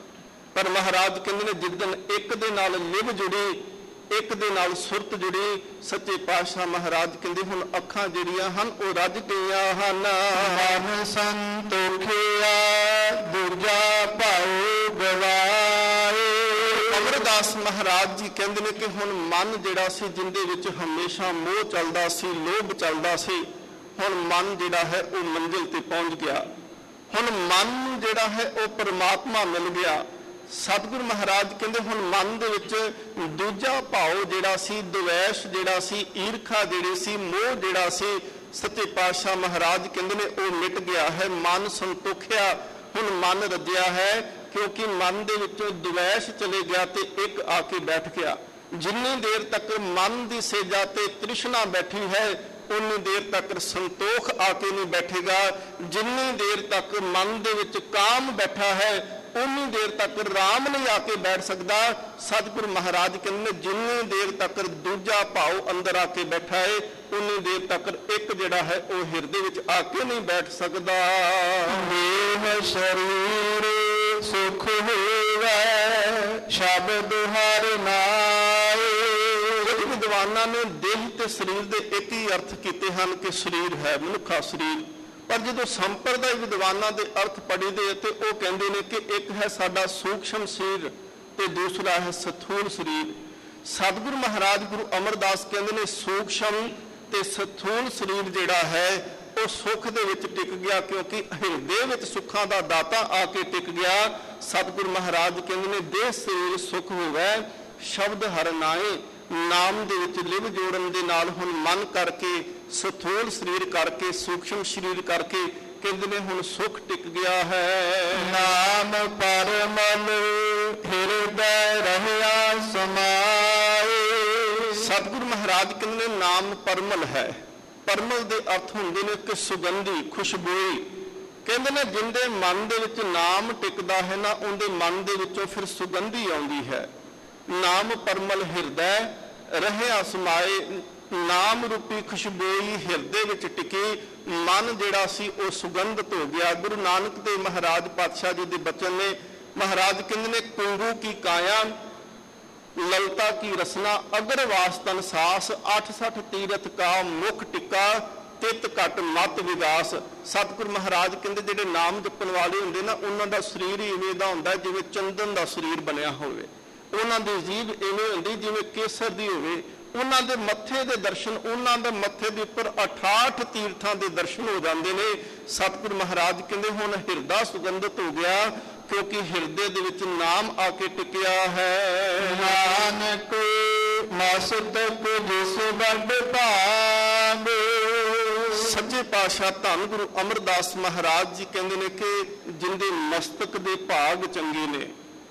ਪਰ ਮਹਾਰਾਜ ਕਹਿੰਦੇ ਨੇ ਜਿੱਦਣ ਇੱਕ ਦੇ ਨਾਲ ਲਿਵ ਜੁੜੀ, ਇੱਕ ਦੇ ਨਾਲ ਸੁਰਤ ਜੁੜੀ, ਸੱਚੇ ਪਾਤਸ਼ਾਹ ਮਹਾਰਾਜ ਕਹਿੰਦੇ ਹੁਣ ਅੱਖਾਂ ਜਿਹੜੀਆਂ ਹਨ ਉਹ ਰੱਜ ਗਈਆਂ ਹਨ। ਮਨ ਸੰਤੋਖਿਆ ਦੂਜਾ ਭਾਉ ਗਵਾਏ। ਅਮਰਦਾਸ ਮਹਾਰਾਜ ਜੀ ਕਹਿੰਦੇ ਨੇ ਕਿ ਹੁਣ ਮਨ ਜਿਹੜਾ ਸੀ ਜਿੰਦੇ ਵਿੱਚ ਹਮੇਸ਼ਾ ਮੋਹ ਚੱਲਦਾ ਸੀ, ਲੋਭ ਚੱਲਦਾ ਸੀ, ਹੁਣ ਮਨ ਜਿਹੜਾ ਹੈ ਉਹ ਮੰਜ਼ਿਲ ਤੇ ਪਹੁੰਚ ਗਿਆ। ਹੁਣ ਮਨ ਨੂੰ ਜਿਹੜਾ ਹੈ ਉਹ ਪਰਮਾਤਮਾ ਮਿਲ ਗਿਆ। ਸਤਿਗੁਰੂ ਮਹਾਰਾਜ ਕਹਿੰਦੇ ਹੁਣ ਮਨ ਦੇ ਵਿੱਚ ਦੂਜਾ ਭਾਵ ਜਿਹੜਾ ਸੀ, ਦਵੈਸ਼ ਜਿਹੜਾ ਸੀ, ਈਰਖਾ ਜਿਹੜੀ ਸੀ, ਮੋਹ ਜਿਹੜਾ ਸੀ, ਸੱਚੇ ਪਾਤਸ਼ਾਹ ਮਹਾਰਾਜ ਕਹਿੰਦੇ ਨੇ ਉਹ ਮਿਟ ਗਿਆ ਹੈ। ਮਨ ਸੰਤੋਖਿਆ, ਹੁਣ ਮਨ ਰੱਜਿਆ ਹੈ ਕਿਉਂਕਿ ਮਨ ਦੇ ਵਿੱਚੋਂ ਦਵੈਸ਼ ਚਲੇ ਗਿਆ ਤੇ ਇੱਕ ਆ ਕੇ ਬੈਠ ਗਿਆ। ਜਿੰਨੀ ਦੇਰ ਤੱਕ ਮਨ ਦੀ ਸੇਜਾ ਤੇ ਤ੍ਰਿਸ਼ਨਾ ਬੈਠੀ ਹੈ ਉਨੀ ਦੇਰ ਤੱਕ ਸੰਤੋਖ ਆ ਕੇ ਨਹੀਂ ਬੈਠੇਗਾ। ਜਿੰਨੀ ਦੇਰ ਤੱਕ ਮਨ ਦੇ ਵਿੱਚ ਕਾਮ ਬੈਠਾ ਹੈ ਉਨੀ ਦੇਰ ਤੱਕ ਰਾਮ ਨਹੀਂ ਆ ਕੇ ਬੈਠ ਸਕਦਾ। ਸਤਿਗੁਰੂ ਮਹਾਰਾਜ ਕਹਿੰਦੇ ਨੇ ਜਿੰਨੀ ਦੇਰ ਤੱਕ ਦੂਜਾ ਭਾਵ ਅੰਦਰ ਆ ਕੇ ਬੈਠਾ ਹੈ ਉਨੀ ਦੇਰ ਤੱਕ ਇੱਕ ਜਿਹੜਾ ਹੈ ਉਹ ਹਿਰਦੇ ਵਿੱਚ ਆ ਕੇ ਨਹੀਂ ਬੈਠ ਸਕਦਾ। ਦੇਹ ਸਰੀਰ ਸੁਖ ਹੋਵੇ ਸ਼ਬਦ ਹਰਿ ਨਾਏ। ਵਿਦਵਾਨਾਂ ਨੇ ਦੇਹ ਤੇ ਸਰੀਰ ਦੇ ਇੱਕ ਹੀ ਅਰਥ ਕੀਤੇ ਹਨ ਕਿ ਸਰੀਰ ਹੈ ਮਨੁੱਖਾ ਸਰੀਰ, ਪਰ ਜਦੋਂ ਸੰਪਰਦਾਇ ਵਿਦਵਾਨਾਂ ਦੇ ਅਰਥ ਪੜ੍ਹੀਦੇ ਤੇ ਉਹ ਕਹਿੰਦੇ ਨੇ ਕਿ ਇੱਕ ਹੈ ਸਾਡਾ ਸੂਖਸ਼ਮ ਸਰੀਰ ਤੇ ਦੂਸਰਾ ਹੈ ਸਥੂਲ ਸਰੀਰ। ਸਤਿਗੁਰੂ ਮਹਾਰਾਜ ਗੁਰੂ ਅਮਰਦਾਸ ਕਹਿੰਦੇ ਨੇ ਸੂਖਸ਼ਮ ਤੇ ਸਥੂਲ ਸਰੀਰ ਜਿਹੜਾ ਹੈ ਉਹ ਸੁੱਖ ਦੇ ਵਿੱਚ ਟਿਕ ਗਿਆ, ਕਿਉਂਕਿ ਹਿਰਦੇ ਵਿੱਚ ਸੁੱਖਾਂ ਦਾ ਦਾਤਾ ਆ ਕੇ ਟਿਕ ਗਿਆ। ਸਤਿਗੁਰੂ ਮਹਾਰਾਜ ਕਹਿੰਦੇ ਨੇ ਦੇਹ ਸਰੀਰ ਸੁੱਖ ਹੋਵੇ ਸ਼ਬਦ ਹਰਿ ਨਾਏ, ਨਾਮ ਦੇ ਵਿੱਚ ਲਿਵ ਜੋੜਨ ਦੇ ਨਾਲ ਹੁਣ ਮਨ ਕਰਕੇ ਸਥੂਲ ਸਰੀਰ ਕਰਕੇ ਸੂਖਸ਼ਮ ਸਰੀਰ ਕਰਕੇ ਕਹਿੰਦੇ ਨੇ ਹੁਣ ਸੁੱਖ ਟਿਕ ਗਿਆ ਹੈ। ਨਾਮ ਪਰਮਲ ਹਿਰਦੈ ਰਹਿਆ ਸਮਾਏ। ਸਤਿਗੁਰੂ ਮਹਾਰਾਜ ਕਹਿੰਦੇ ਨੇ ਨਾਮ ਪਰਮਲ ਹੈ। ਪਰਮਲ ਦੇ ਅਰਥ ਹੁੰਦੇ ਨੇ ਕਿ ਸੁਗੰਧੀ, ਖੁਸ਼ਬੂਈ। ਕਹਿੰਦੇ ਨੇ ਜਿੰਦੇ ਮਨ ਦੇ ਵਿੱਚ ਨਾਮ ਟਿਕਦਾ ਹੈ ਨਾ ਉਹਦੇ ਮਨ ਦੇ ਵਿੱਚੋਂ ਫਿਰ ਸੁਗੰਧੀ ਆਉਂਦੀ ਹੈ। ਨਾਮ ਪਰਮਲ ਹਿਰਦੈ ਰਹਿਆ ਸਮਾਏ, ਨਾਮ ਰੂਪੀ ਖੁਸ਼ਬੂਈ ਹਿਰਦੇ ਵਿੱਚ ਟਿਕੀ, ਮਨ ਜਿਹੜਾ ਸੀ ਉਹ ਸੁਗੰਧਿਤ ਹੋ ਗਿਆ। ਗੁਰੂ ਨਾਨਕ ਦੇਵ ਮਹਾਰਾਜ ਪਾਤਸ਼ਾਹ ਜੀ ਦੇ ਬਚਨ ਨੇ। ਮਹਾਰਾਜ ਕਹਿੰਦੇ ਨੇ ਕੁੰਗੂ ਕੀ ਕਾਇਆ ਲਲਤਾ ਕੀ ਰਸਨਾ ਅਗਰ ਵਾਸਤਨ ਸਾਸ, ਅੱਠ ਸੱਠ ਤੀਰਥ ਕਾ ਮੁਖ ਟਿੱਕਾ ਤਿਤ ਘਟ ਮਤ ਵਿਗਾਸ। ਸਤਿਗੁਰੂ ਮਹਾਰਾਜ ਕਹਿੰਦੇ ਜਿਹੜੇ ਨਾਮ ਜਪਣ ਵਾਲੇ ਹੁੰਦੇ ਨਾ ਉਹਨਾਂ ਦਾ ਸਰੀਰ ਹੀ ਇਵੇਂ ਦਾ ਹੁੰਦਾ ਜਿਵੇਂ ਚੰਦਨ ਦਾ ਸਰੀਰ ਬਣਿਆ ਹੋਵੇ। ਉਹਨਾਂ ਦੀ ਜੀਭ ਇਵੇਂ ਹੁੰਦੀ ਜਿਵੇਂ ਕੇਸਰ ਦੀ ਹੋਵੇ। ਉਹਨਾਂ ਦੇ ਮੱਥੇ ਦੇ ਦਰਸ਼ਨ, ਉਹਨਾਂ ਦੇ ਮੱਥੇ ਦੇ ਉੱਪਰ ਅਠਾਹਠ ਤੀਰਥਾਂ ਦੇ ਦਰਸ਼ਨ ਹੋ ਜਾਂਦੇ ਨੇ। ਸਤਿਗੁਰੂ ਮਹਾਰਾਜ ਕਹਿੰਦੇ ਹੁਣ ਹਿਰਦਾ ਸੁਗੰਧਿਤ ਹੋ ਗਿਆ, ਕਿਉਂਕਿ ਹਿਰਦੇ ਦੇ ਵਿੱਚ ਨਾਮ ਆ ਕੇ ਟਿਕਿਆ ਹੈ। ਨਾਨਕ ਮਸਤਕ ਜਿਸ ਵੱਡ ਭਾਗ। ਸੱਚੇ ਪਾਤਸ਼ਾਹ ਧੰਨ ਗੁਰੂ ਅਮਰਦਾਸ ਮਹਾਰਾਜ ਜੀ ਕਹਿੰਦੇ ਨੇ ਕਿ ਜਿੰਦੇ ਮਸਤਕ ਦੇ ਭਾਗ ਚੰਗੇ ਨੇ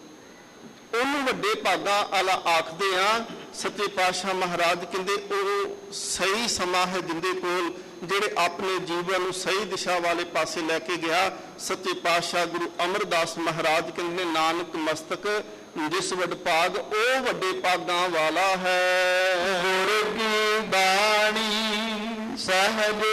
ਉਹਨੂੰ ਵੱਡੇ ਭਾਗਾਂ ਵਾਲਾ ਆਖਦੇ ਆ। ਸੱਚੇ ਪਾਤਸ਼ਾਹ ਮਹਾਰਾਜ ਕਹਿੰਦੇ ਉਹ ਸਹੀ ਸਮਾਂ ਹੈ ਜਿੰਦੇ ਕੋਲ ਜਿਹੜੇ ਆਪਣੇ ਜੀਵਨ ਨੂੰ ਸਹੀ ਦਿਸ਼ਾ ਵਾਲੇ ਪਾਸੇ ਲੈ ਕੇ ਗਿਆ। ਸੱਚੇ ਪਾਤਸ਼ਾਹ ਗੁਰੂ ਅਮਰਦਾਸ ਮਹਾਰਾਜ ਕਹਿੰਦੇ ਨਾਨਕ ਮਸਤਕ ਜਿਸ ਵੱਡ ਭਾਗ ਉਹ ਵੱਡੇ ਭਾਗਾਂ ਵਾਲਾ ਹੈ। ਗੁਰ ਕੀ ਬਾਣੀ ਸਹਿਜ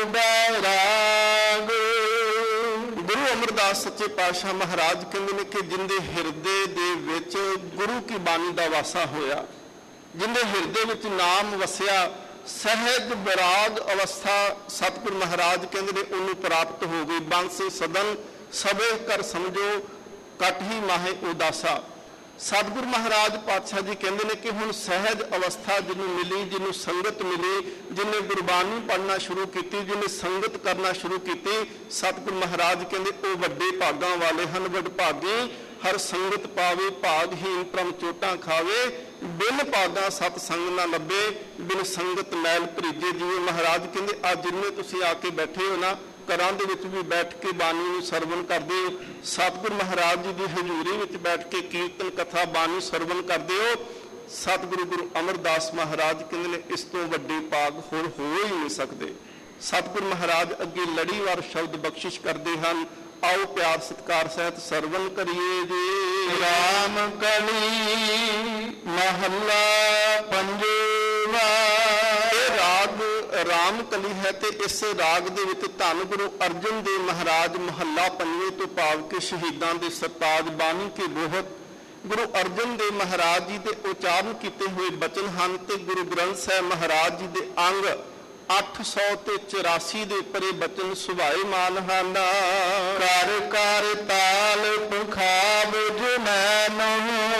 ਬੈਰਾਗ। ਗੁਰੂ ਅਮਰਦਾਸ ਸੱਚੇ ਪਾਤਸ਼ਾਹ ਮਹਾਰਾਜ ਕਹਿੰਦੇ ਨੇ ਕਿ ਜਿੰਦੇ ਹਿਰਦੇ ਦੇ ਵਿੱਚ ਗੁਰੂ ਕੀ ਬਾਣੀ ਦਾ ਵਾਸਾ ਹੋਇਆ, ਜਿੰਦੇ ਹਿਰਦੇ ਵਿੱਚ ਨਾਮ ਵਸਿਆ, ਸਹਿਜ ਬੈਰਾਗ ਅਵਸਥਾ ਸਤਿਗੁਰੂ ਮਹਾਰਾਜ ਕਹਿੰਦੇ ਨੇ ਉਹਨੂੰ ਪ੍ਰਾਪਤ ਹੋ ਗਈ। ਬੰਸੇ ਸਦਨ ਸਭੇ ਕਰ ਸਮਝੋ ਕਟ ਹੀ ਮਾਹੇ ਉਦਾਸਾ। ਸਤਿਗੁਰੂ ਮਹਾਰਾਜ ਪਾਤਸ਼ਾਹ ਜੀ ਕਹਿੰਦੇ ਨੇ ਕਿ ਹੁਣ ਸਹਿਜ ਅਵਸਥਾ ਜਿਹਨੂੰ ਮਿਲੀ, ਜਿਹਨੂੰ ਸੰਗਤ ਮਿਲੀ, ਜਿਹਨੇ ਗੁਰਬਾਣੀ ਪੜ੍ਹਨਾ ਸ਼ੁਰੂ ਕੀਤੀ, ਜਿਹਨੇ ਸੰਗਤ ਕਰਨਾ ਸ਼ੁਰੂ ਕੀਤੀ, ਸਤਿਗੁਰੂ ਮਹਾਰਾਜ ਕਹਿੰਦੇ ਉਹ ਵੱਡੇ ਭਾਗਾਂ ਵਾਲੇ ਹਨ। ਵੱਡ ਭਾਗੀ ਹਰ ਸੰਗਤ ਪਾਵੇ, ਭਾਗਹੀਨ ਪ੍ਰਮ ਚੋਟਾਂ ਖਾਵੇ, ਬਿਨ ਭਾਗਾ ਸਤ ਸੰਗ ਨਾ ਲੱਭੇ, ਬਿਨ ਸੰਗਤ ਮੈਲ ਭਰੀਜੇ। ਜਿਵੇਂ ਮਹਾਰਾਜ ਕਹਿੰਦੇ ਅੱਜ ਜਿੰਨੇ ਤੁਸੀਂ ਆ ਕੇ ਬੈਠੇ ਹੋ ਨਾ, ਘਰਾਂ ਦੇ ਵਿੱਚ ਵੀ ਬੈਠ ਕੇ ਬਾਣੀ ਨੂੰ ਸਰਵਣ ਕਰਦੇ ਹੋ, ਸਤਿਗੁਰੂ ਮਹਾਰਾਜ ਜੀ ਦੀ ਹਜ਼ੂਰੀ ਵਿੱਚ ਬੈਠ ਕੇ ਕੀਰਤਨ ਕਥਾ ਬਾਣੀ ਸਰਵਣ ਕਰਦੇ ਹੋ। ਸਤਿਗੁਰੂ ਗੁਰੂ ਅਮਰਦਾਸ ਮਹਾਰਾਜ ਕਹਿੰਦੇ ਨੇ ਇਸ ਤੋਂ ਵੱਡੇ ਭਾਗ ਹੋਰ ਹੋ ਹੀ ਨਹੀਂ ਸਕਦੇ। ਸਤਿਗੁਰੂ ਮਹਾਰਾਜ ਅੱਗੇ ਲੜੀਵਾਰ ਸ਼ਬਦ ਬਖਸ਼ਿਸ਼ ਕਰਦੇ ਹਨ। ਆਓ ਪਿਆਰ ਸਤਿਕਾਰ ਸਹਿਤ ਸਰਵਣ ਕਰੀਏ ਜੀ। ਰਾਮ ਕਲੀ ਮਹੱਲਾ ਪੰਜਵਾ। ਇਹ ਰਾਗ ਰਾਮ ਕਲੀ ਹੈ ਤੇ ਇਸ ਰਾਗ ਦੇ ਵਿੱਚ ਧੰਨ ਗੁਰੂ ਅਰਜਨ ਦੇਵ ਮਹਾਰਾਜ ਮਹੱਲਾ ਪੰਜਵੇਂ ਤੋਂ ਭਾਵ ਕਿ ਸ਼ਹੀਦਾਂ ਦੇ ਸਰਤਾਜ ਬਾਣੀ ਕੇ ਬੋਹਤ ਗੁਰੂ ਅਰਜਨ ਦੇਵ ਮਹਾਰਾਜ ਜੀ ਦੇ ਉਚਾਰਨ ਕੀਤੇ ਹੋਏ ਬਚਨ ਹਨ ਤੇ ਗੁਰੂ ਗ੍ਰੰਥ ਸਾਹਿਬ ਮਹਾਰਾਜ ਜੀ ਦੇ ਅੰਗ ਅੱਠ ਸੌ ਤੇ ਚੁਰਾਸੀ ਦੇ ਉੱਪਰ ਇਹ ਬਚਨ ਸੁਭਾਏਮਾਨ ਹਨ। ਕਰ ਕਰ ਤਾਲ ਪੁਖਾਬ ਜੁਨੈਨੋ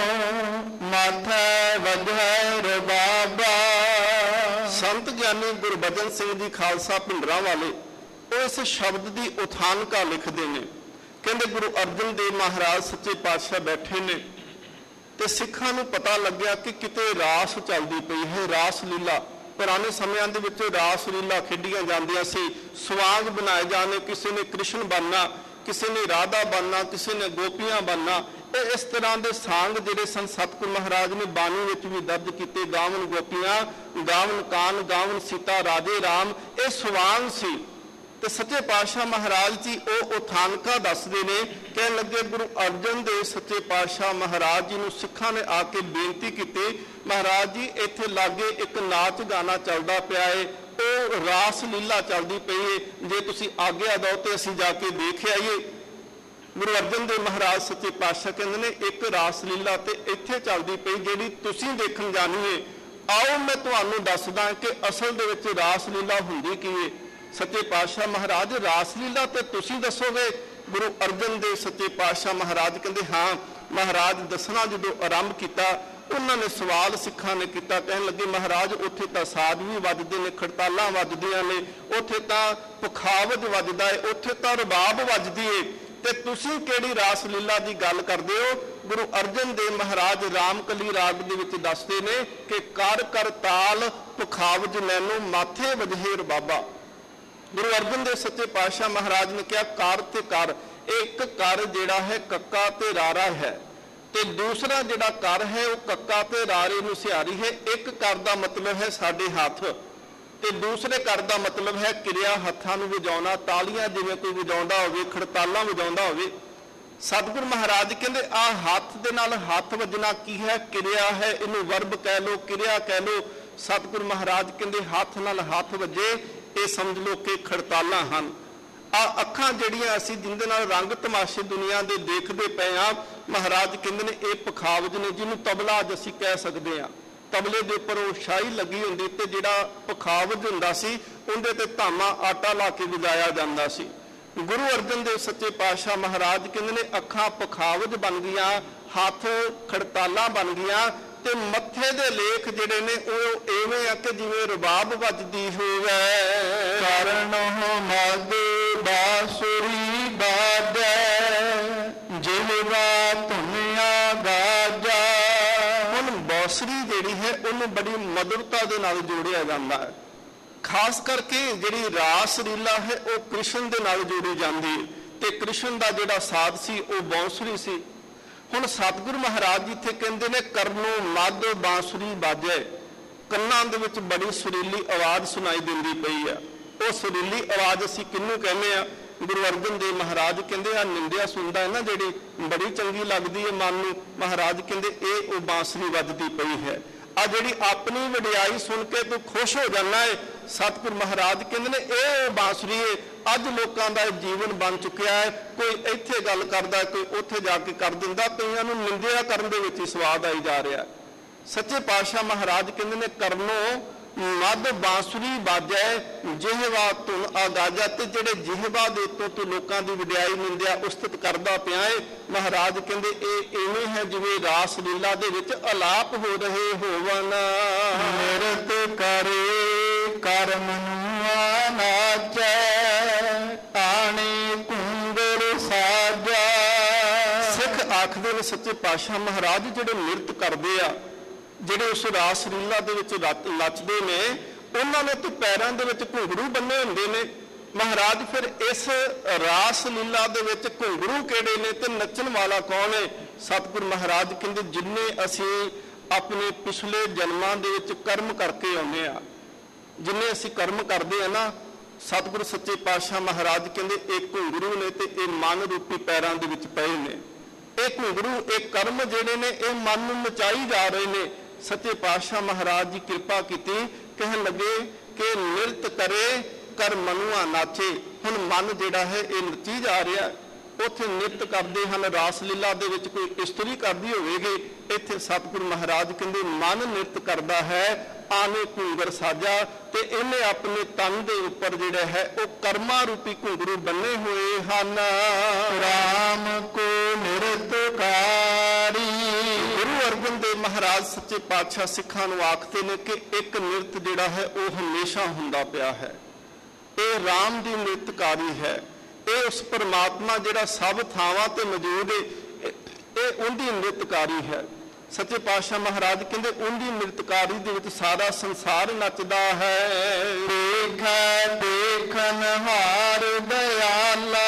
ਮਾਥੈ ਵਜੈ ਰਬਾਬਾ। ਸੰਤ ਗਿਆਨੀ ਗੁਰਬਚਨ ਸਿੰਘ ਜੀ ਖਾਲਸਾ ਭਿੰਡਰਾਂ ਵਾਲੇ ਉਹ ਇਸ ਸ਼ਬਦ ਦੀ ਉਥਾਨਕਾ ਲਿਖਦੇ ਨੇ। ਕਹਿੰਦੇ ਗੁਰੂ ਅਰਜਨ ਦੇਵ ਮਹਾਰਾਜ ਸੱਚੇ ਪਾਤਸ਼ਾਹ ਬੈਠੇ ਨੇ ਤੇ ਸਿੱਖਾਂ ਨੂੰ ਪਤਾ ਲੱਗਿਆ ਕਿ ਕਿਤੇ ਰਾਸ ਚੱਲਦੀ ਪਈ ਹੈ, ਰਾਸ ਲੀਲਾ। ਪੁਰਾਣੇ ਸਮਿਆਂ ਦੇ ਵਿੱਚ ਰਾਸ ਲੀਲਾ ਖੇਡੀਆਂ ਜਾਂਦੀਆਂ ਸੀ, ਸਵਾਂਗ ਬਣਾਏ ਜਾਣੇ, ਕਿਸੇ ਨੇ ਕ੍ਰਿਸ਼ਨ ਬਣਨਾ, ਕਿਸੇ ਨੇ ਰਾਧਾ ਬਣਨਾ, ਕਿਸੇ ਨੇ ਗੋਪੀਆਂ ਬਣਨਾ। ਇਹ ਇਸ ਤਰ੍ਹਾਂ ਦੇ ਸਾਂਗ ਜਿਹੜੇ ਸਨ ਸਤਿਗੁਰੂ ਮਹਾਰਾਜ ਨੇ ਬਾਣੀ ਵਿੱਚ ਵੀ ਦਰਜ ਕੀਤੇ। ਗਾਵਨ ਗੋਪੀਆਂ, ਗਾਵਨ ਕਾਨ, ਗਾਵਨ ਸੀਤਾ ਰਾਜੇ ਰਾਮ, ਇਹ ਸਵਾਂਗ ਸੀ। ਤੇ ਸੱਚੇ ਪਾਤਸ਼ਾਹ ਮਹਾਰਾਜ ਜੀ ਉਹ ਉਥਾਨਕਾ ਦੱਸਦੇ ਨੇ। ਕਹਿਣ ਲੱਗੇ ਗੁਰੂ ਅਰਜਨ ਦੇਵ ਸੱਚੇ ਪਾਤਸ਼ਾਹ ਮਹਾਰਾਜ ਜੀ ਨੂੰ ਸਿੱਖਾਂ ਨੇ ਆ ਕੇ ਬੇਨਤੀ ਕੀਤੀ, ਮਹਾਰਾਜ ਜੀ ਇੱਥੇ ਲਾਗੇ ਇੱਕ ਨਾਚ ਗਾਣਾ ਚੱਲਦਾ ਪਿਆ ਏ, ਉਹ ਰਾਸ ਲੀਲਾ ਚੱਲਦੀ ਪਈ ਏ, ਜੇ ਤੁਸੀਂ ਆਗਿਆ ਦਿਓ ਤੇ ਅਸੀਂ ਜਾ ਕੇ ਦੇਖ ਆਈਏ। ਗੁਰੂ ਅਰਜਨ ਦੇਵ ਮਹਾਰਾਜ ਸੱਚੇ ਪਾਤਸ਼ਾਹ ਕਹਿੰਦੇ ਨੇ ਇੱਕ ਰਾਸ ਲੀਲਾ ਤੇ ਇੱਥੇ ਚੱਲਦੀ ਪਈ ਜਿਹੜੀ ਤੁਸੀਂ ਦੇਖਣ ਜਾਣੀ ਏ। ਆਓ ਮੈਂ ਤੁਹਾਨੂੰ ਦੱਸਦਾ ਕਿ ਅਸਲ ਦੇ ਵਿੱਚ ਰਾਸ ਲੀਲਾ ਹੁੰਦੀ ਕੀ ਏ। ਸੱਚੇ ਪਾਤਸ਼ਾਹ ਮਹਾਰਾਜ ਰਾਸ ਲੀਲਾ ਤੇ ਤੁਸੀਂ ਦੱਸੋਗੇ? ਗੁਰੂ ਅਰਜਨ ਦੇਵ ਸੱਚੇ ਪਾਤਸ਼ਾਹ ਮਹਾਰਾਜ ਕਹਿੰਦੇ ਹਾਂ ਮਹਾਰਾਜ ਦੱਸਣਾ। ਜਦੋਂ ਆਰੰਭ ਕੀਤਾ ਉਹਨਾਂ ਨੇ ਸਵਾਲ ਸਿੱਖਾਂ ਨੇ ਕੀਤਾ, ਕਹਿਣ ਲੱਗੇ ਮਹਾਰਾਜ ਉੱਥੇ ਤਾਂ ਸਾਜ਼ ਵੀ ਵੱਜਦੇ ਨੇ, ਖੜਤਾਲਾਂ ਵੱਜਦੀਆਂ ਨੇ, ਉੱਥੇ ਤਾਂ ਪਖਾਵਜ ਵੱਜਦਾ ਹੈ, ਉੱਥੇ ਤਾਂ ਰਬਾਬ ਵੱਜਦੀ ਏ, ਤੇ ਤੁਸੀਂ ਕਿਹੜੀ ਰਾਸ ਲੀਲਾ ਦੀ ਗੱਲ ਕਰਦੇ ਹੋ? ਗੁਰੂ ਅਰਜਨ ਦੇਵ ਮਹਾਰਾਜ ਰਾਮਕਲੀ ਰਾਗ ਦੇ ਵਿੱਚ ਦੱਸਦੇ ਨੇ ਕਿ ਕਰ ਕਰ ਤਾਲ ਪਖਾਵਜ ਮੈਨੂੰ ਮਾਥੇ ਵਜੇ ਰਬਾਬਾ। ਗੁਰੂ ਅਰਜਨ ਦੇਵ ਸੱਚੇ ਪਾਤਸ਼ਾਹ ਮਹਾਰਾਜ ਨੇ ਕਿਹਾ ਕਰ ਤੇ ਕਰ, ਇੱਕ ਕਰ ਜਿਹੜਾ ਹੈ ਕੱਕਾ ਤੇ ਰਾਰਾ ਹੈ, ਤੇ ਦੂਸਰਾ ਜਿਹੜਾ ਕਰ ਹੈ ਉਹ ਕੱਕਾ ਤੇ ਰਾਰੇ ਨੂੰ ਸਿਹਾਰੀ ਹੈ। ਇੱਕ ਕਰ ਦਾ ਮਤਲਬ ਹੈ ਸਾਡੇ ਹੱਥ, ਤੇ ਦੂਸਰੇ ਕਰ ਦਾ ਮਤਲਬ ਹੈ ਕਿਰਿਆ, ਹੱਥਾਂ ਨੂੰ ਵਜਾਉਣਾ, ਤਾਲੀਆਂ ਜਿਵੇਂ ਕੋਈ ਵਜਾਉਂਦਾ ਹੋਵੇ, ਖੜਤਾਲਾਂ ਵਜਾਉਂਦਾ ਹੋਵੇ। ਸਤਿਗੁਰ ਮਹਾਰਾਜ ਕਹਿੰਦੇ ਆਹ ਹੱਥ ਦੇ ਨਾਲ ਹੱਥ ਵੱਜਣਾ ਕੀ ਹੈ? ਕਿਰਿਆ ਹੈ, ਇਹਨੂੰ ਵਰਬ ਕਹਿ ਲਓ, ਕਿਰਿਆ ਕਹਿ ਲਓ। ਸਤਿਗੁਰ ਮਹਾਰਾਜ ਕਹਿੰਦੇ ਹੱਥ ਨਾਲ ਹੱਥ ਵੱਜੇ ਇਹ ਸਮਝ ਲਓ ਕਿ ਖੜਤਾਲਾਂ ਹਨ। ਆ ਅੱਖਾਂ ਜਿਹੜੀਆਂ ਅਸੀਂ ਜਿੰਦੇ ਨਾਲ ਰੰਗ ਤਮਾਸ਼ੇ ਦੁਨੀਆ ਦੇ ਦੇਖਦੇ ਪਏ ਆ, ਮਹਾਰਾਜ ਕਹਿੰਦੇ ਨੇ ਇਹ ਪਖਾਵਜ ਨੇ, ਜਿਹਨੂੰ ਤਬਲਾ ਅੱਜ ਅਸੀਂ ਕਹਿ ਸਕਦੇ ਹਾਂ। ਤਬਲੇ ਦੇ ਉੱਪਰ ਉਹ ਸ਼ਾਹੀ ਲੱਗੀ ਹੁੰਦੀ ਤੇ ਜਿਹੜਾ ਪਖਾਵਜ ਹੁੰਦਾ ਸੀ ਉਹਦੇ ਤੇ ਧਾਮਾ ਆਟਾ ਲਾ ਕੇ ਵਜਾਇਆ ਜਾਂਦਾ ਸੀ। ਗੁਰੂ ਅਰਜਨ ਦੇਵ ਸੱਚੇ ਪਾਤਸ਼ਾਹ ਮਹਾਰਾਜ ਕਹਿੰਦੇ ਨੇ ਅੱਖਾਂ ਪਖਾਵਜ ਬਣ ਗਈਆਂ, ਹੱਥ ਖੜਤਾਲਾਂ ਬਣ ਗਈਆਂ, ਤੇ ਮੱਥੇ ਦੇ ਲੇਖ ਜਿਹੜੇ ਨੇ ਉਹ ਐਵੇਂ ਆ ਕਿ ਜਿਵੇਂ ਰਬਾਬ ਵੱਜਦੀ ਹੋਵੇ। ਕਰਨ ਮਦ ਬਾਸੁਰੀ ਬਾਜੈ ਜਿਲਵਾ ਧੁਨੀਆ ਗਾਜਾ। ਹੁਣ ਬਾਂਸੁਰੀ ਜਿਹੜੀ ਹੈ ਉਹਨੂੰ ਬੜੀ ਮਧੁਰਤਾ ਦੇ ਨਾਲ ਜੋੜਿਆ ਜਾਂਦਾ ਹੈ। ਖਾਸ ਕਰਕੇ ਜਿਹੜੀ ਰਾਸ ਲੀਲਾ ਹੈ ਉਹ ਕ੍ਰਿਸ਼ਨ ਦੇ ਨਾਲ ਜੋੜੀ ਜਾਂਦੀ ਹੈ, ਤੇ ਕ੍ਰਿਸ਼ਨ ਦਾ ਜਿਹੜਾ ਸਾਧ ਸੀ ਉਹ ਬਾਂਸੁਰੀ ਸੀ। ਹੁਣ ਸਤਿਗੁਰੂ ਮਹਾਰਾਜ ਜੀ ਇੱਥੇ ਕਹਿੰਦੇ ਨੇ ਕਰਨੋਂ ਮੱਧ ਬਾਂਸੁਰੀ ਬਾਜੇ, ਕੰਨਾਂ ਦੇ ਵਿੱਚ ਬੜੀ ਸੁਰੀਲੀ ਆਵਾਜ਼ ਸੁਣਾਈ ਦਿੰਦੀ ਪਈ ਆ। ਉਹ ਸੁਰੀਲੀ ਆਵਾਜ਼ ਅਸੀਂ ਕਿਹਨੂੰ ਕਹਿੰਦੇ ਆ? ਗੁਰੂ ਅਰਜਨ ਦੇਵ ਮਹਾਰਾਜ ਕਹਿੰਦੇ ਆ ਨਿੰਦਿਆ ਸੁਣਦਾ ਹੈ ਨਾ ਜਿਹੜੀ, ਬੜੀ ਚੰਗੀ ਲੱਗਦੀ ਹੈ ਮਨ ਨੂੰ। ਮਹਾਰਾਜ ਕਹਿੰਦੇ ਇਹ ਉਹ ਬਾਂਸੁਰੀ ਵੱਜਦੀ ਪਈ ਹੈ। ਆ ਜਿਹੜੀ ਆਪਣੀ ਵਡਿਆਈ ਸੁਣ ਕੇ ਤੂੰ ਖੁਸ਼ ਹੋ ਜਾਣਾ ਹੈ, ਸਤਿਗੁਰ ਮਹਾਰਾਜ ਕਹਿੰਦੇ ਨੇ ਇਹ ਬਾਂਸੁਰੀ ਹੈ। ਅੱਜ ਲੋਕਾਂ ਦਾ ਜੀਵਨ ਬਣ ਚੁੱਕਿਆ ਹੈ, ਕੋਈ ਇੱਥੇ ਗੱਲ ਕਰਦਾ, ਕੋਈ ਉੱਥੇ ਜਾ ਕੇ ਕਰ ਦਿੰਦਾ, ਕਈਆਂ ਨੂੰ ਨਿੰਦਿਆ ਕਰਨ ਦੇ ਵਿੱਚ ਹੀ ਸਵਾਦ ਆਈ ਜਾ ਰਿਹਾ। ਸੱਚੇ ਪਾਤਸ਼ਾਹ ਮਹਾਰਾਜ ਕਹਿੰਦੇ ਨੇ ਕਰਨੋਂ ਮੱਧ ਬਾਂਸੁਰੀ ਬਾਜੈ ਜਿਹਵਾ ਧੁਨ ਆਗਾਜਾ, ਤੇ ਜਿਹੜੇ ਜਿਹਵਾ ਦੇ ਉੱਤੋਂ ਤੂੰ ਲੋਕਾਂ ਦੀ ਵਡਿਆਈ ਨਿੰਦਿਆ ਉਸਤਤ ਕਰਦਾ ਪਿਆ ਏ। ਮਹਾਰਾਜ ਕਹਿੰਦੇ ਇਹ ਇਵੇਂ ਹੈ ਜਿਵੇਂ ਰਾਸ ਲੀਲਾ ਦੇ ਵਿੱਚ ਅਲਾਪ ਹੋ ਰਹੇ ਹੋਵਨ। ਨਿਰਤ ਕਰੇ ਕਰਮ ਨੂੰ ਨਾਚੈ ਆਣੇ ਕੁੰਗਰ ਸਾਜਾ। ਸਿੱਖ ਆਖਦੇ ਨੇ ਸੱਚੇ ਪਾਤਸ਼ਾਹ ਮਹਾਰਾਜ ਜਿਹੜੇ ਨਿਰਤ ਕਰਦੇ ਆ, ਜਿਹੜੇ ਉਸ ਰਾਸ ਲੀਲਾ ਦੇ ਵਿੱਚ ਨੱਚਦੇ ਨੇ, ਉਹਨਾਂ ਨੇ ਤੇ ਪੈਰਾਂ ਦੇ ਵਿੱਚ ਘੁੰਗਰੂ ਬੰਨੇ ਹੁੰਦੇ ਨੇ। ਮਹਾਰਾਜ ਫਿਰ ਇਸ ਰਾਸ ਲੀਲਾ ਦੇ ਵਿੱਚ ਘੁੰਗਰੂ ਕਿਹੜੇ ਨੇ ਤੇ ਨੱਚਣ ਵਾਲਾ ਕੌਣ ਹੈ? ਸਤਿਗੁਰ ਮਹਾਰਾਜ ਕਹਿੰਦੇ ਜਿੰਨੇ ਅਸੀਂ ਆਪਣੇ ਪਿਛਲੇ ਜਨਮਾਂ ਦੇ ਵਿੱਚ ਕਰਮ ਕਰਕੇ ਆਉਂਦੇ ਆ, ਜਿੰਨੇ ਅਸੀਂ ਕਰਮ ਕਰਦੇ ਆ ਨਾ, ਸਤਿਗੁਰ ਸੱਚੇ ਪਾਤਸ਼ਾਹ ਮਹਾਰਾਜ ਕਹਿੰਦੇ ਇਹ ਘੁੰਗਰੂ ਨੇ ਤੇ ਇਹ ਮਨ ਰੂਪੀ ਪੈਰਾਂ ਦੇ ਵਿੱਚ ਪਏ ਨੇ। ਇਹ ਘੁੰਗਰੂ, ਇਹ ਕਰਮ ਜਿਹੜੇ ਨੇ ਇਹ ਮਨ ਨੂੰ ਨਚਾਈ ਜਾ ਰਹੇ ਨੇ। ਸੱਚੇ ਪਾਤਸ਼ਾਹ ਮਹਾਰਾਜ ਜੀ ਕਿਰਪਾ ਕੀਤੀ, ਕਹਿਣ ਲੱਗੇ ਕਿ ਨਿਰਤ ਕਰੇ ਕਰ ਮਨੁਆ ਨਾਚੇ। ਹੁਣ ਮਨ ਜਿਹੜਾ ਹੈ ਇਹ ਨੱਚੀ ਜਾ ਰਿਹਾ। ਉੱਥੇ ਨਿਰਤ ਕਰਦੇ ਹਨ ਰਾਸ ਲੀਲਾ ਦੇ ਵਿੱਚ ਕੋਈ ਇਸਤਰੀ ਕਰਦੀ ਹੋਵੇਗੀ, ਇੱਥੇ ਸਤਿਗੁਰੂ ਮਹਾਰਾਜ ਕਹਿੰਦੇ ਮਨ ਨਿਰਤ ਕਰਦਾ ਹੈ ਆਨੇ ਘੁੰਗਰ ਸਾਜਾ, ਤੇ ਇਹਨੇ ਆਪਣੇ ਤਨ ਦੇ ਉੱਪਰ ਜਿਹੜਾ ਹੈ ਉਹ ਕਰਮਾਂ ਰੂਪੀ ਘੁੰਗਰੂ ਬੰਨੇ ਹੋਏ ਹਨ। ਰਾਮ ਕੋ ਨਿਰਤਕਾਰੀ। ਗੁਰੂ ਅਰਜਨ ਦੇਵ ਮਹਾਰਾਜ ਸੱਚੇ ਪਾਤਸ਼ਾਹ ਸਿੱਖਾਂ ਨੂੰ ਆਖਦੇ ਨੇ ਕਿ ਇੱਕ ਨਿਰਤ ਜਿਹੜਾ ਹੈ ਉਹ ਹਮੇਸ਼ਾ ਹੁੰਦਾ ਪਿਆ ਹੈ। ਇਹ ਰਾਮ ਦੀ ਨਿਰਤਕਾਰੀ ਹੈ। ਇਹ ਉਸ ਪਰਮਾਤਮਾ ਜਿਹੜਾ ਸਭ ਥਾਵਾਂ ਤੇ ਮੌਜੂਦ ਹੈ, ਇਹ ਉਹਦੀ ਨਿਰਤਕਾਰੀ ਹੈ। ਸੱਚੇ ਪਾਤਸ਼ਾਹ ਮਹਾਰਾਜ ਕਹਿੰਦੇ ਉਹਦੀ ਨਿਰਤਕਾਰੀ ਦੇ ਵਿੱਚ ਸਾਰਾ ਸੰਸਾਰ ਨੱਚਦਾ ਹੈ। ਦੇਖੈ ਦੇਖਨ ਹਾਰ ਦਇਆਲਾ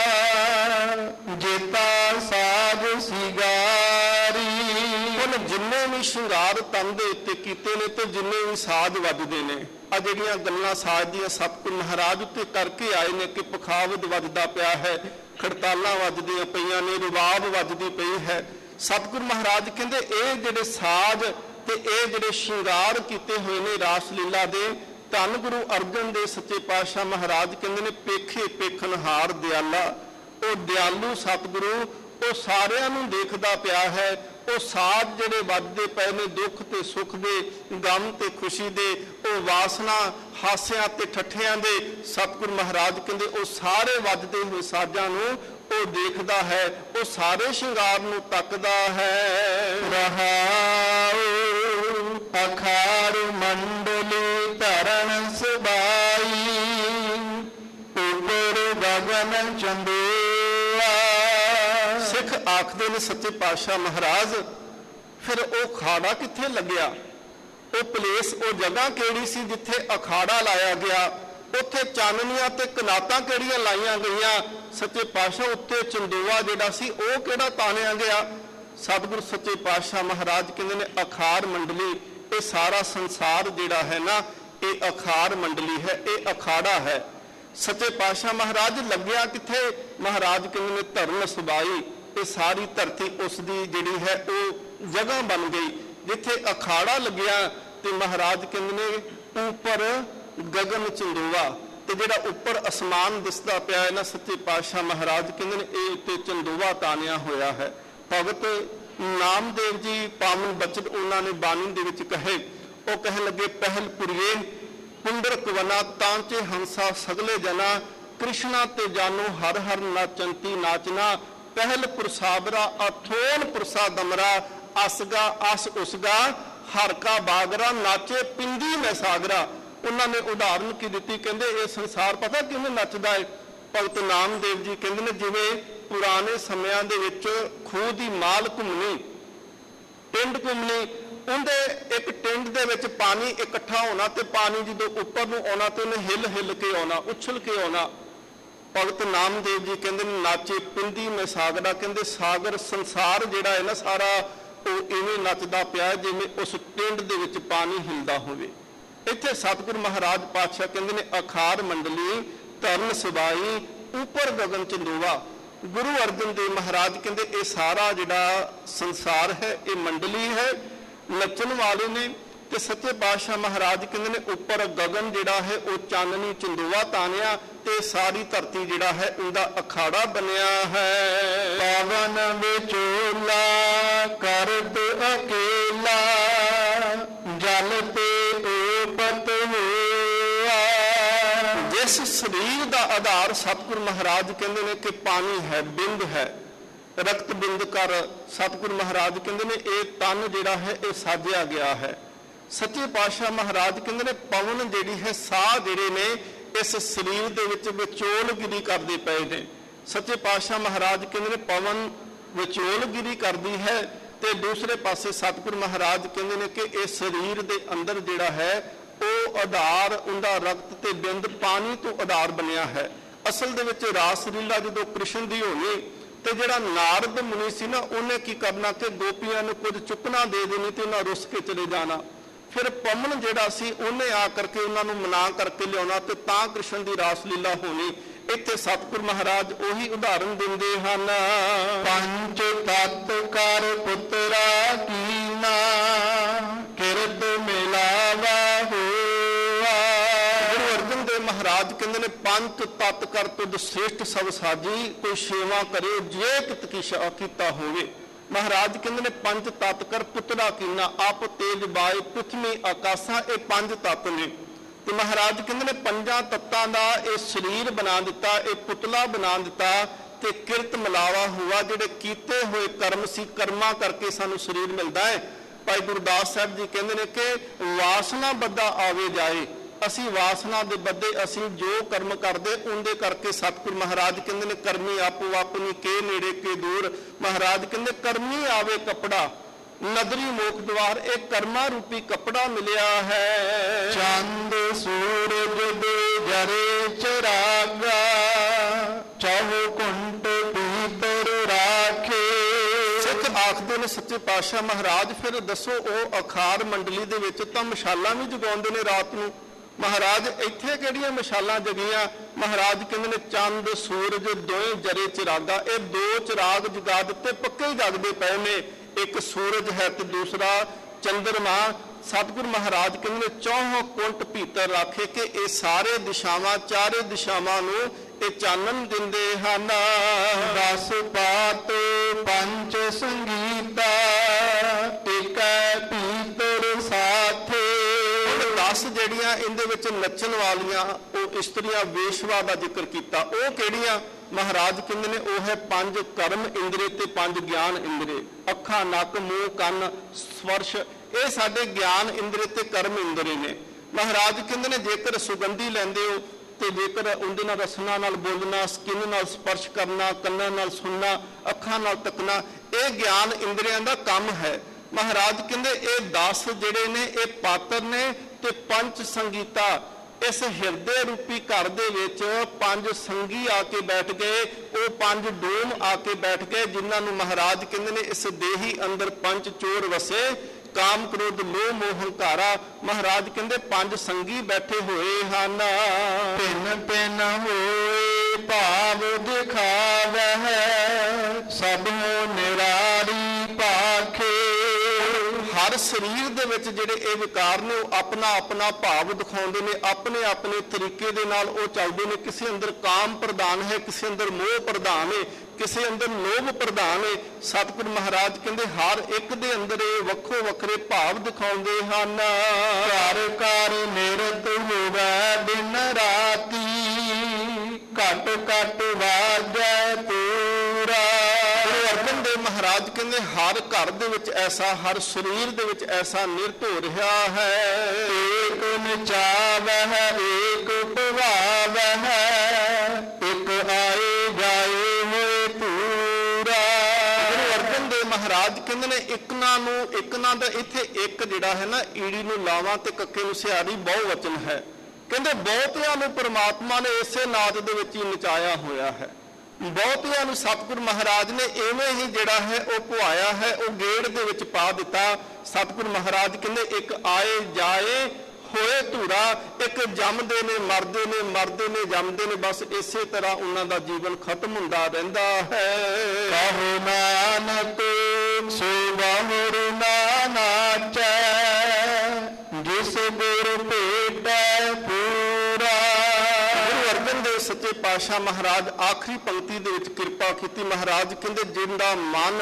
ਜੇਤਾ ਸਾਜ ਸਿਗਾਰੀ। ਹੁਣ ਜਿੰਨੇ ਵੀ ਸ਼ਿੰਗਾਰ ਤਨ ਦੇ ਉੱਤੇ ਕੀਤੇ ਨੇ ਤੇ ਜਿੰਨੇ ਵੀ ਸਾਜ਼ ਵੱਜਦੇ ਨੇ, ਆ ਜਿਹੜੀਆਂ ਗੱਲਾਂ ਸਾਜ਼ ਦੀਆਂ ਸਤਿਗੁਰ ਮਹਾਰਾਜ ਉੱਤੇ ਕਰਕੇ ਆਏ ਨੇ ਕਿ ਪਖਾਵਦ ਵੱਜਦਾ ਪਿਆ ਹੈ, ਖੜਤਾਲਾਂ ਵੱਜਦੀਆਂ ਪਈਆਂ ਨੇ, ਰਬਾਬ ਵੱਜਦੀ ਪਈ ਹੈ। ਸਤਿਗੁਰ ਮਹਾਰਾਜ ਕਹਿੰਦੇ ਇਹ ਜਿਹੜੇ ਸਾਜ਼ ਤੇ ਇਹ ਜਿਹੜੇ ਸ਼ਿੰਗਾਰ ਕੀਤੇ ਹੋਏ ਨੇ ਰਾਸ ਲੀਲਾ ਦੇ, ਧੰਨ ਗੁਰੂ ਅਰਜਨ ਦੇ ਸੱਚੇ ਪਾਤਸ਼ਾਹ ਮਹਾਰਾਜ ਕਹਿੰਦੇ ਨੇ ਪੇਖੇ ਪੇਖਣਹਾਰ ਦਿਆਲਾ। ਉਹ ਦਿਆਲੂ ਸਤਿਗੁਰੂ ਉਹ ਸਾਰਿਆਂ ਨੂੰ ਦੇਖਦਾ ਪਿਆ ਹੈ। ਉਹ ਸਾਜ਼ ਜਿਹੜੇ ਵੱਜਦੇ ਪਏ ਨੇ, ਦੁੱਖ ਤੇ ਸੁੱਖ ਦੇ, ਗਮ ਤੇ ਖੁਸ਼ੀ ਦੇ, ਉਹ ਵਾਸਨਾ, ਹਾਸਿਆਂ ਤੇ ਠੱਠਿਆਂ ਦੇ, ਸਤਿਗੁਰੂ ਮਹਾਰਾਜ ਕਹਿੰਦੇ ਉਹ ਸਾਰੇ ਵੱਜਦੇ ਹੋਏ ਸਾਜ਼ਾਂ ਨੂੰ ਉਹ ਦੇਖਦਾ ਹੈ, ਉਹ ਸਾਰੇ ਸ਼ਿੰਗਾਰ ਨੂੰ ਤੱਕਦਾ ਹੈ। ਰਹਾਉ ਅਖਾੜ ਮੰਡਲੀ ਧਰਨ ਸਬਾਈ, ਉਪਰ ਗਗਨ ਚੰਦੂਆ। ਸਿੱਖ ਆਖਦੇ ਨੇ ਸੱਚੇ ਪਾਤਸ਼ਾਹ ਮਹਾਰਾਜ ਫਿਰ ਉਹ ਅਖਾੜਾ ਕਿੱਥੇ ਲੱਗਿਆ? ਉਹ ਪਲੇਸ, ਉਹ ਜਗ੍ਹਾ ਕਿਹੜੀ ਸੀ ਜਿੱਥੇ ਅਖਾੜਾ ਲਾਇਆ ਗਿਆ? ਉੱਥੇ ਚਾਨਣੀਆਂ ਤੇ ਕਨਾਤਾਂ ਕਿਹੜੀਆਂ ਲਾਈਆਂ ਗਈਆਂ? ਸੱਚੇ ਪਾਤਸ਼ਾਹ ਉੱਤੇ ਚੰਦੋਆ ਜਿਹੜਾ ਸੀ ਉਹ ਕਿਹੜਾ ਤਾਣਿਆ ਗਿਆ? ਸਤਿਗੁਰੂ ਸੱਚੇ ਪਾਤਸ਼ਾਹ ਮਹਾਰਾਜ ਕਹਿੰਦੇ ਨੇ ਅਖਾੜ ਮੰਡਲੀ, ਇਹ ਸਾਰਾ ਸੰਸਾਰ ਜਿਹੜਾ ਹੈ ਨਾ ਇਹ ਅਖਾੜ ਮੰਡਲੀ ਹੈ, ਇਹ ਅਖਾੜਾ ਹੈ। ਸੱਚੇ ਪਾਤਸ਼ਾਹ ਮਹਾਰਾਜ ਲੱਗਿਆ ਕਿੱਥੇ? ਮਹਾਰਾਜ ਕਹਿੰਦੇ ਨੇ ਧਰਨ ਸਬਾਈ, ਇਹ ਸਾਰੀ ਧਰਤੀ ਉਸ ਦੀ ਜਿਹੜੀ ਹੈ ਉਹ ਜਗ੍ਹਾ ਬਣ ਗਈ ਜਿੱਥੇ ਅਖਾੜਾ ਲੱਗਿਆ। ਤੇ ਮਹਾਰਾਜ ਕਹਿੰਦੇ ਨੇ ਉੱਪਰ ਗਗਨ ਚੰਦੋਆ, ਤੇ ਜਿਹੜਾ ਉੱਪਰ ਅਸਮਾਨ ਦਿਸਦਾ ਪਿਆ ਹੈ ਨਾ, ਸੱਚੇ ਪਾਤਸ਼ਾਹ ਮਹਾਰਾਜ ਕਹਿੰਦੇ ਨੇ ਇਹ ਉੱਤੇ ਚੰਦੋਆ ਤਾਣਿਆ ਹੋਇਆ ਹੈ। ਭਗਤ ਨਾਮਦੇਵ ਜੀ ਪਾਵਨ ਬਚਨ ਉਹਨਾਂ ਨੇ ਬਾਣੀ ਦੇ ਵਿੱਚ ਕਹੇ, ਉਹ ਕਹਿਣ ਲੱਗੇ ਪਹਿਲ ਪੁਰੀਏ ਪੁੰਡਰਕ ਵਨਾ ਤਾਂਚੇ ਹੰਸਾ ਸਗਲੇ ਜਨਾ, ਕ੍ਰਿਸ਼ਨਾ ਤੇ ਜਾਨੋ ਹਰ ਹਰ ਨਾਚੰਤੀ ਨਾਚਨਾ, ਪਹਿਲ ਪੁਰਸਾਬਰਾ ਅਥੋਨ ਪੁਰਸਾ ਦਮਰਾ, ਅਸਗਾ ਅਸ ਉਸਗਾ ਹਰ ਕਾ ਬਾਗਰਾ, ਨਾਚੇ ਪਿੰਦੀ ਮੈਂ ਸਾਗਰਾ। ਉਹਨਾਂ ਨੇ ਉਦਾਹਰਨ ਕੀ ਦਿੱਤੀ, ਕਹਿੰਦੇ ਇਹ ਸੰਸਾਰ ਪਤਾ ਕਿਵੇਂ ਨੱਚਦਾ ਹੈ? ਭਗਤ ਨਾਮਦੇਵ ਜੀ ਕਹਿੰਦੇ ਨੇ ਜਿਵੇਂ ਪੁਰਾਣੇ ਸਮਿਆਂ ਦੇ ਵਿੱਚ ਖੂਹ ਦੀ ਮਾਲ ਘੁੰਮਣੀ, ਟਿੰਡ ਘੁੰਮਣੀ, ਉਹਦੇ ਇੱਕ ਟਿੰਡ ਦੇ ਵਿੱਚ ਪਾਣੀ ਇਕੱਠਾ ਹੋਣਾ ਤੇ ਪਾਣੀ ਜਦੋਂ ਉੱਪਰ ਨੂੰ ਆਉਣਾ ਤੇ ਉਹਨੇ ਹਿੱਲ ਹਿੱਲ ਕੇ ਆਉਣਾ, ਉਛਲ ਕੇ ਆਉਣਾ। ਭਗਤ ਨਾਮਦੇਵ ਜੀ ਕਹਿੰਦੇ ਨੇ ਨਾਚੇ ਪਿੰਦੀ ਮੈਂ ਸਾਗਰਾ, ਕਹਿੰਦੇ ਸਾਗਰ ਸੰਸਾਰ ਜਿਹੜਾ ਹੈ ਨਾ ਸਾਰਾ ਉਹ ਇਵੇਂ ਨੱਚਦਾ ਪਿਆ ਜਿਵੇਂ ਉਸ ਟਿੰਡ ਦੇ ਵਿੱਚ ਪਾਣੀ ਹਿਲਦਾ ਹੋਵੇ। ਇੱਥੇ ਸਤਿਗੁਰੂ ਮਹਾਰਾਜ ਪਾਤਸ਼ਾਹ ਕਹਿੰਦੇ ਨੇ ਅਖਾੜ ਮੰਡਲੀ ਧਰਨ ਸਬਾਈ, ਉੱਪਰ ਗਗਨ ਚੰਦੋਆ। ਗੁਰੂ ਅਰਜਨ ਦੇਵ ਮਹਾਰਾਜ ਕਹਿੰਦੇ ਇਹ ਸਾਰਾ ਜਿਹੜਾ ਸੰਸਾਰ ਹੈ ਇਹ ਮੰਡਲੀ ਹੈ, ਨੱਚਣ ਵਾਲੇ ਨੇ। ਤੇ ਸੱਚੇ ਪਾਤਸ਼ਾਹ ਮਹਾਰਾਜ ਕਹਿੰਦੇ ਨੇ ਉੱਪਰ ਗਗਨ ਜਿਹੜਾ ਹੈ ਉਹ ਚਾਨਣੀ ਚੰਦੋਆ ਤਾਣਿਆ, ਤੇ ਸਾਰੀ ਧਰਤੀ ਜਿਹੜਾ ਹੈ ਉਹਦਾ ਅਖਾੜਾ ਬਣਿਆ ਹੈ। ਪਾਵਨ ਵਿਚੋਲਾ ਕਰਤ ਅਕੇਲਾ, ਜਲ ਤੇ ਉਪਤ ਹੋਆ। ਜਿਸ ਸਰੀਰ ਦਾ ਆਧਾਰ ਸਤਿਗੁਰੂ ਮਹਾਰਾਜ ਕਹਿੰਦੇ ਨੇ ਕਿ ਪਾਣੀ ਹੈ, ਬਿੰਦ ਹੈ, ਰਕਤ ਬਿੰਦ ਕਰ, ਸਤਿਗੁਰੂ ਮਹਾਰਾਜ ਕਹਿੰਦੇ ਨੇ ਇਹ ਤਨ ਜਿਹੜਾ ਹੈ ਇਹ ਸਾਜਿਆ ਗਿਆ ਹੈ। ਸੱਚੇ ਪਾਤਸ਼ਾਹ ਮਹਾਰਾਜ ਕਹਿੰਦੇ ਨੇ ਪਵਨ ਜਿਹੜੀ ਹੈ, ਸਾਹ ਜਿਹੜੇ ਨੇ ਇਸ ਸਰੀਰ ਦੇ ਵਿੱਚ ਵਿਚੋਲਗਿਰੀ ਕਰਦੇ ਪਏ ਨੇ। ਸੱਚੇ ਪਾਤਸ਼ਾਹ ਮਹਾਰਾਜ ਕਹਿੰਦੇ ਨੇ ਪਵਨ ਵਿਚੋਲਗਿਰੀ ਕਰਦੀ ਹੈ, ਤੇ ਦੂਸਰੇ ਪਾਸੇ ਸਤਿਗੁਰੂ ਮਹਾਰਾਜ ਕਹਿੰਦੇ ਨੇ ਕਿ ਇਹ ਸਰੀਰ ਦੇ ਅੰਦਰ ਜਿਹੜਾ ਹੈ ਉਹ ਆਧਾਰ ਉਹਦਾ ਰਕਤ ਤੇ ਬਿੰਦ ਪਾਣੀ ਤੋਂ ਆਧਾਰ ਬਣਿਆ ਹੈ। ਅਸਲ ਦੇ ਵਿੱਚ ਰਾਸ ਲੀਲਾ ਜਦੋਂ ਕ੍ਰਿਸ਼ਨ ਦੀ ਹੋਣੀ ਤੇ ਜਿਹੜਾ ਨਾਰਦ ਮੁਨੀ ਸੀ ਨਾ ਉਹਨੇ ਕੀ ਕਰਨਾ ਕਿ ਗੋਪੀਆਂ ਨੂੰ ਕੁਝ ਚੁੱਕਣਾ ਦੇ ਦੇਣੀ ਤੇ ਉਹਨਾਂ ਰੁੱਸ ਕੇ ਚਲੇ ਜਾਣਾ। ਫਿਰ ਪਵਨ ਜਿਹੜਾ ਸੀ ਉਹਨੇ ਆ ਕਰਕੇ ਉਹਨਾਂ ਨੂੰ ਮਨਾ ਕਰਕੇ ਲਿਆਉਣਾ ਤੇ ਤਾਂ ਕ੍ਰਿਸ਼ਨ ਦੀ ਰਾਸ ਲੀਲਾ ਹੋਣੀ। ਇੱਥੇ ਸਤਿਗੁਰੂ ਮਹਾਰਾਜ ਉਹੀ ਉਦਾਹਰਨ ਦਿੰਦੇ ਹਨ। ਪੰਜ ਤਤ ਕਰ ਪੁੱਤਰਾ ਕੀਨਾ, ਕਿਰਤ ਮਿਲਾਵਾ ਹੋਆ। ਗੁਰੂ ਅਰਜਨ ਦੇਵ ਮਹਾਰਾਜ ਕਹਿੰਦੇ ਨੇ ਪੰਜ ਤਤ ਕਰ ਤੁਧ ਸ੍ਰੇਸ਼ਟ ਸਭ ਸਾਜੀ, ਕੋਈ ਸੇਵਾ ਕਰੇ ਜੇ ਕਿਤ ਕੀ ਕੀਤਾ ਹੋਵੇ। ਮਹਾਰਾਜ ਕਹਿੰਦੇ ਨੇ ਪੰਜ ਤਤ ਕਰ ਪੁੱਤਰਾ ਕੀਨਾ, ਆਪ ਤੇਜ ਬਾਏ ਪ੍ਰਿਥਵੀ ਆਕਾਸ਼ਾਂ, ਇਹ ਪੰਜ ਤਤ ਨੇ। ਤੇ ਮਹਾਰਾਜ ਕਹਿੰਦੇ ਨੇ ਪੰਜਾਂ ਤੱਤਾਂ ਦਾ ਇਹ ਸਰੀਰ ਬਣਾ ਦਿੱਤਾ, ਇਹ ਪੁਤਲਾ ਬਣਾ ਦਿੱਤਾ, ਤੇ ਕਿਰਤ ਮਿਲਾਵਾ ਹੋਆ, ਜਿਹੜੇ ਕੀਤੇ ਹੋਏ ਕਰਮ ਸੀ, ਕਰਮਾਂ ਕਰਕੇ ਸਾਨੂੰ ਸਰੀਰ ਮਿਲਦਾ ਹੈ। ਭਾਈ ਗੁਰਦਾਸ ਸਾਹਿਬ ਜੀ ਕਹਿੰਦੇ ਨੇ ਕਿ ਵਾਸਨਾ ਬੱਧਾ ਆਵੇ ਜਾਏ, ਅਸੀਂ ਵਾਸਨਾ ਦੇ ਬੱਧੇ ਅਸੀਂ ਜੋ ਕਰਮ ਕਰਦੇ ਉਹਦੇ ਕਰਕੇ ਸਤਿਗੁਰੂ ਮਹਾਰਾਜ ਕਹਿੰਦੇ ਨੇ ਕਰਮੀ ਆਪੋ ਆਪਣੀ ਕੇ ਨੇੜੇ ਕੇ ਦੂਰ। ਮਹਾਰਾਜ ਕਹਿੰਦੇ ਕਰਮੀ ਆਵੇ ਕੱਪੜਾ ਨਦਰੀ ਮੋਖ ਦਵਾਰ, ਇਹ ਕਰਮਾ ਰੂਪੀ ਕੱਪੜਾ ਮਿਲਿਆ ਹੈ। ਚੰਦ ਸੂਰਜ ਦੇ ਜਰੇ ਚਰਾਗਾ, ਚਾਹੋ ਕੁੰਟ ਪੀਤਰ ਰਾਖੇ। ਸਿੱਖ ਆਖਦੇ ਨੇ ਸੱਚੇ ਪਾਤਸ਼ਾਹ ਮਹਾਰਾਜ ਫਿਰ ਦੱਸੋ ਉਹ ਅਖਾੜ ਮੰਡਲੀ ਦੇ ਵਿੱਚ ਤਾਂ ਮਸ਼ਾਲਾਂ ਵੀ ਜਗਾਉਂਦੇ ਨੇ ਰਾਤ ਨੂੰ। ਮਹਾਰਾਜ ਇੱਥੇ ਕਿਹੜੀਆਂ ਮਸ਼ਾਲਾਂ ਜਗੀਆਂ? ਮਹਾਰਾਜ ਕਹਿੰਦੇ ਨੇ ਚੰਦ ਸੂਰਜ ਦੋਵੇਂ ਜਰੇ ਚਿਰਾਗਾ, ਇਹ ਦੋ ਚਿਰਾਗ ਜਗਾ ਦਿੱਤੇ, ਪੱਕੇ ਹੀ ਜਗਦੇ ਪਏ ਨੇ। ਇੱਕ ਸੂਰਜ ਹੈ ਤੇ ਦੂਸਰਾ ਚੰਦਰਮਾ। ਸਤਿਗੁਰੂ ਮਹਾਰਾਜ ਕਹਿੰਦੇ ਨੇ ਚੌਹਾਂ ਕੁੰਟ ਭੀਤਰ ਰੱਖੇ ਕਿ ਇਹ ਸਾਰੇ ਦਿਸ਼ਾਵਾਂ, ਚਾਰੇ ਦਿਸ਼ਾਵਾਂ ਨੂੰ ਤੇ ਚਾਨਣ ਦਿੰਦੇ ਹਨ। ਦਸ ਪਾਤ ਪੰਚ ਸੰਗੀਤਾ ਟਿਕੈ ਪੀਤਰ ਸਾਥੇ। ਦਸ ਜਿਹੜੀਆਂ ਇਹਦੇ ਵਿੱਚ ਨੱਚਣ ਵਾਲੀਆਂ ਉਹ ਇਸਤਰੀਆਂ ਵੇਸ਼ਵਾ ਦਾ ਜ਼ਿਕਰ ਕੀਤਾ, ਉਹ ਕਿਹੜੀਆਂ? ਮਹਾਰਾਜ ਕਹਿੰਦੇ ਨੇ ਉਹ ਹੈ ਪੰਜ ਕਰਮ ਇੰਦਰੀ ਤੇ ਪੰਜ ਗਿਆਨ ਇੰਦਰੀ। ਅੱਖਾਂ, ਨੱਕ, ਮੂੰਹ, ਕੰਨ, ਸਪਰਸ਼, ਇਹ ਸਾਡੇ ਗਿਆਨ ਇੰਦਰੀ ਤੇ ਕਰਮ ਇੰਦਰੀ ਨੇ। ਮਹਾਰਾਜ ਕਹਿੰਦੇ ਨੇ ਜੇਕਰ ਸੁਗੰਧੀ ਲੈਂਦੇ ਹੋ ਤੇ ਜੇਕਰ ਉਹਦੇ ਨਾਲ ਰਸਨਾ ਨਾਲ ਬੋਲਣਾ, ਸਕਿਨ ਨਾਲ ਸਪਰਸ਼ ਕਰਨਾ, ਕੰਨਾਂ ਨਾਲ ਸੁਣਨਾ, ਅੱਖਾਂ ਨਾਲ ਤੱਕਣਾ, ਇਹ ਗਿਆਨ ਇੰਦਰੀਆਂ ਦਾ ਕੰਮ ਹੈ। ਮਹਾਰਾਜ ਕਹਿੰਦੇ ਇਹ ਦਸ ਜਿਹੜੇ ਨੇ ਇਹ ਪਾਤਰ ਨੇ ਤੇ ਪੰਜ ਸੰਗੀਤਾ। ਇਸ ਹਿਰਦੇ ਰੂਪੀ ਘਰ ਦੇ ਵਿੱਚ ਪੰਜ ਸੰਗੀ ਆ ਕੇ ਬੈਠ ਗਏ, ਉਹ ਪੰਜ ਡੋਮ ਆ ਕੇ ਬੈਠ ਗਏ, ਜਿਨ੍ਹਾਂ ਨੂੰ ਮਹਾਰਾਜ ਕਹਿੰਦੇ ਨੇ ਇਸ ਦੇਹੀ ਅੰਦਰ ਪੰਜ ਚੋਰ ਵਸੇ, ਕਾਮ, ਕ੍ਰੋਧ, ਲੋਭ, ਮੋਹ, ਹੰਕਾਰਾ। ਮਹਾਰਾਜ ਕਹਿੰਦੇ ਪੰਜ ਸੰਗੀ ਬੈਠੇ ਹੋਏ ਹਨ। ਭਿੰਨ ਭਿੰਨ ਹੋਏ ਭਾਵ ਦਿਖਾਵਹਿ ਸਭ ਨਿਰਾਰੀ ਭਾਖੇ। ਹਰ ਸਰੀਰ ਦੇ ਵਿੱਚ ਜਿਹੜੇ ਇਹ ਵਿਕਾਰ ਨੇ ਉਹ ਆਪਣਾ ਆਪਣਾ ਭਾਵ ਦਿਖਾਉਂਦੇ ਨੇ, ਆਪਣੇ ਆਪਣੇ ਤਰੀਕੇ ਦੇ ਨਾਲ ਉਹ ਚੱਲਦੇ ਨੇ। ਕਿਸੇ ਅੰਦਰ ਕਾਮ ਪ੍ਰਧਾਨ ਹੈ, ਕਿਸੇ ਅੰਦਰ ਮੋਹ ਪ੍ਰਧਾਨ ਹੈ, ਕਿਸੇ ਅੰਦਰ ਲੋਭ ਪ੍ਰਧਾਨ ਹੈ। ਸਤਿਗੁਰ ਮਹਾਰਾਜ ਕਹਿੰਦੇ ਹਰ ਇੱਕ ਦੇ ਅੰਦਰ ਇਹ ਵੱਖੋ ਵੱਖਰੇ ਭਾਵ ਦਿਖਾਉਂਦੇ ਹਨ। ਘਰ ਘਰ ਨਿਰਤ ਹੋਵੈ ਦਿਨ ਰਾਤੀ ਘਟ ਘਟ ਵਾਜੈ ਪੂਰਾ। ਅਰਜਨ ਦੇਵ ਮਹਾਰਾਜ ਕਹਿੰਦੇ ਹਰ ਘਰ ਦੇ ਵਿੱਚ ਐਸਾ, ਹਰ ਸਰੀਰ ਦੇ ਵਿੱਚ ਐਸਾ ਨਿਰਤ ਹੋ ਰਿਹਾ ਹੈ। ਏਕ ਨਚਾਵਹਿ ਏਕ ਪਵਾਵਹਿ ਇਕ ਆਏ ਜਾਏ ਹੋਏ ਪੂਰਾ। ਗੁਰੂ ਅਰਜਨ ਦੇਵ ਮਹਾਰਾਜ ਕਹਿੰਦੇ ਨੇ ਇਕਨਾਂ ਨੂੰ, ਇਕਨਾਂ ਦਾ ਇੱਥੇ ਇੱਕ ਜਿਹੜਾ ਹੈ ਨਾ, ਈੜੀ ਨੂੰ ਲਾਵਾਂ ਤੇ ਕੱਕੇ ਨੂੰ ਸਿਆਰੀ ਬਹੁ ਵਚਨ ਹੈ। ਕਹਿੰਦੇ ਬਹੁਤਿਆਂ ਨੂੰ ਪ੍ਰਮਾਤਮਾ ਨੇ ਇਸੇ ਨਾਦ ਦੇ ਵਿੱਚ ਹੀ ਨਚਾਇਆ ਹੋਇਆ ਹੈ। ਬਹੁਤਿਆਂ ਨੂੰ ਸਤਿਗੁਰ ਮਹਾਰਾਜ ਨੇ ਇਵੇਂ ਹੀ ਜਿਹੜਾ ਹੈ ਉਹ ਪੁਆਇਆ ਹੈ, ਉਹ ਗੇੜ ਦੇ ਵਿੱਚ ਪਾ ਦਿੱਤਾ। ਸਤਿਗੁਰ ਮਹਾਰਾਜ ਕਹਿੰਦੇ ਇੱਕ ਆਏ ਜਾਏ ਹੋਏ ਧੂਰਾ, ਇੱਕ ਜੰਮਦੇ ਨੇ ਮਰਦੇ ਨੇ, ਮਰਦੇ ਨੇ ਜੰਮਦੇ ਨੇ, ਬਸ ਇਸੇ ਤਰ੍ਹਾਂ ਉਹਨਾਂ ਦਾ ਜੀਵਨ ਖਤਮ ਹੁੰਦਾ ਰਹਿੰਦਾ ਹੈ। ਕਹੋ ਨਾਨਕ ਸੋ ਬਹੁਰ ਨਾ ਨਾਚੈ ਜਿਸ ਗੁਰ ਭੇਟੈ ਪੂਰਾ। ਗੁਰੂ ਅਰਜਨ ਦੇਵ ਸੱਚੇ ਪਾਤਸ਼ਾਹ ਮਹਾਰਾਜ ਆਖਰੀ ਪੰਕਤੀ ਦੇ ਵਿੱਚ ਕਿਰਪਾ ਕੀਤੀ। ਮਹਾਰਾਜ ਕਹਿੰਦੇ ਜਿਹਦਾ ਮਨ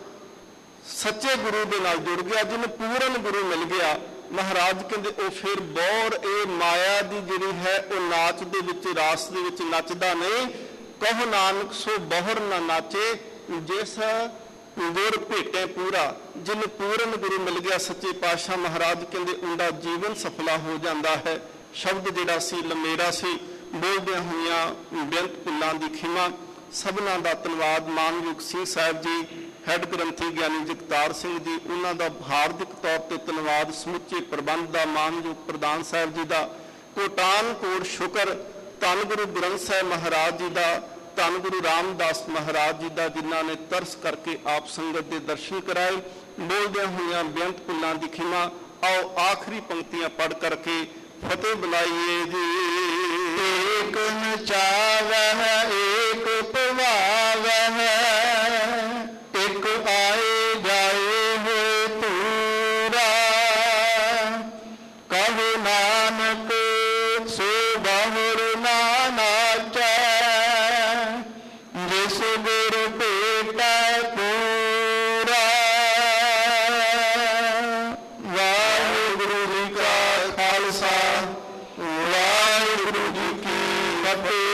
ਸੱਚੇ ਗੁਰੂ ਦੇ ਨਾਲ ਜੁੜ ਗਿਆ, ਜਿਹਨੂੰ ਪੂਰਨ ਗੁਰੂ ਮਿਲ ਗਿਆ, ਮਹਾਰਾਜ ਕਹਿੰਦੇ ਉਹ ਫਿਰ ਬੌਰ ਇਹ ਮਾਇਆ ਦੀ ਜਿਹੜੀ ਹੈ ਉਹ ਨਾਚ ਦੇ ਵਿੱਚ, ਰਾਸ ਦੇ ਵਿੱਚ ਨੱਚਦਾ ਨਹੀਂ। ਕਹੋ ਨਾਨਕ ਸੋ ਬਹੁਰ ਨਾ ਨਾਚੇ ਜਿਸ ਗੁਰ ਭੇਟੇ ਪੂਰਾ। ਜਿਹਨੂੰ ਪੂਰਨ ਗੁਰੂ ਮਿਲ ਗਿਆ ਸੱਚੇ ਪਾਤਸ਼ਾਹ ਮਹਾਰਾਜ ਕਹਿੰਦੇ ਉਹਦਾ ਜੀਵਨ ਸਫਲਾ ਹੋ ਜਾਂਦਾ ਹੈ। ਸ਼ਬਦ ਜਿਹੜਾ ਸੀ ਲੰਮੇਰਾ ਸੀ, ਬੋਲਦਿਆਂ ਹੋਈਆਂ ਬੇਅੰਤ ਭੁੱਲਾਂ ਦੀ ਖਿਮਾ। ਸਭਨਾਂ ਦਾ ਧੰਨਵਾਦ। ਮਾਨਯੋਗ ਸਿੰਘ ਸਾਹਿਬ ਜੀ, ਹੈੱਡ ਗ੍ਰੰਥੀ ਗਿਆਨੀ ਜਗਤਾਰ ਸਿੰਘ ਜੀ, ਉਹਨਾਂ ਦਾ ਹਾਰਦਿਕ ਤੌਰ ਤੇ ਧੰਨਵਾਦ। ਸਮੁੱਚੇ ਪ੍ਰਬੰਧ ਦਾ ਮਾਨਯੋਗ ਪ੍ਰਧਾਨ ਸਾਹਿਬ ਜੀ ਦਾ ਕੋਟਾਨ ਕੋਟ ਸ਼ੁਕਰ। ਧੰਨ ਗੁਰੂ ਗ੍ਰੰਥ ਸਾਹਿਬ ਮਹਾਰਾਜ ਜੀ ਦਾ, ਧੰਨ ਗੁਰੂ ਰਾਮਦਾਸ ਮਹਾਰਾਜ ਜੀ ਦਾ, ਜਿਨ੍ਹਾਂ ਨੇ ਤਰਸ ਕਰਕੇ ਆਪ ਸੰਗਤ ਦੇ ਦਰਸ਼ਨ ਕਰਾਏ। ਬੋਲਦਿਆਂ ਹੋਈਆਂ ਬੇਅੰਤ ਭੁੱਲਾਂ ਦੀ ਖਿਮਾ। ਆਓ ਆਖਰੀ ਪੰਕਤੀਆਂ ਪੜ੍ਹ ਕਰਕੇ ਫਤਿਹ ਬੁਲਾਈਏ ਜੀ। ਏਕ ਨਚਾਵਹਿ ਏਕ ਪਵਾਵਹਿ ਇਕ ਆਏ ਜਾਏ ਹੋਏ ਪੂਰਾ। ਕਹੋ ਨਾਨਕ ਸੋ ਬਹੁਰ ਨਾ ਨਾਚੈ ਜਿਸ ਗੁਰ ਭੇਟੈ ਪੂਰਾ। ਵਾਹਿਗੁਰੂ ਜੀ ਕਾ ਖਾਲਸਾ, ਵਾਹਿਗੁਰੂ ਜੀ ਕੀ ਫਤਿਹ।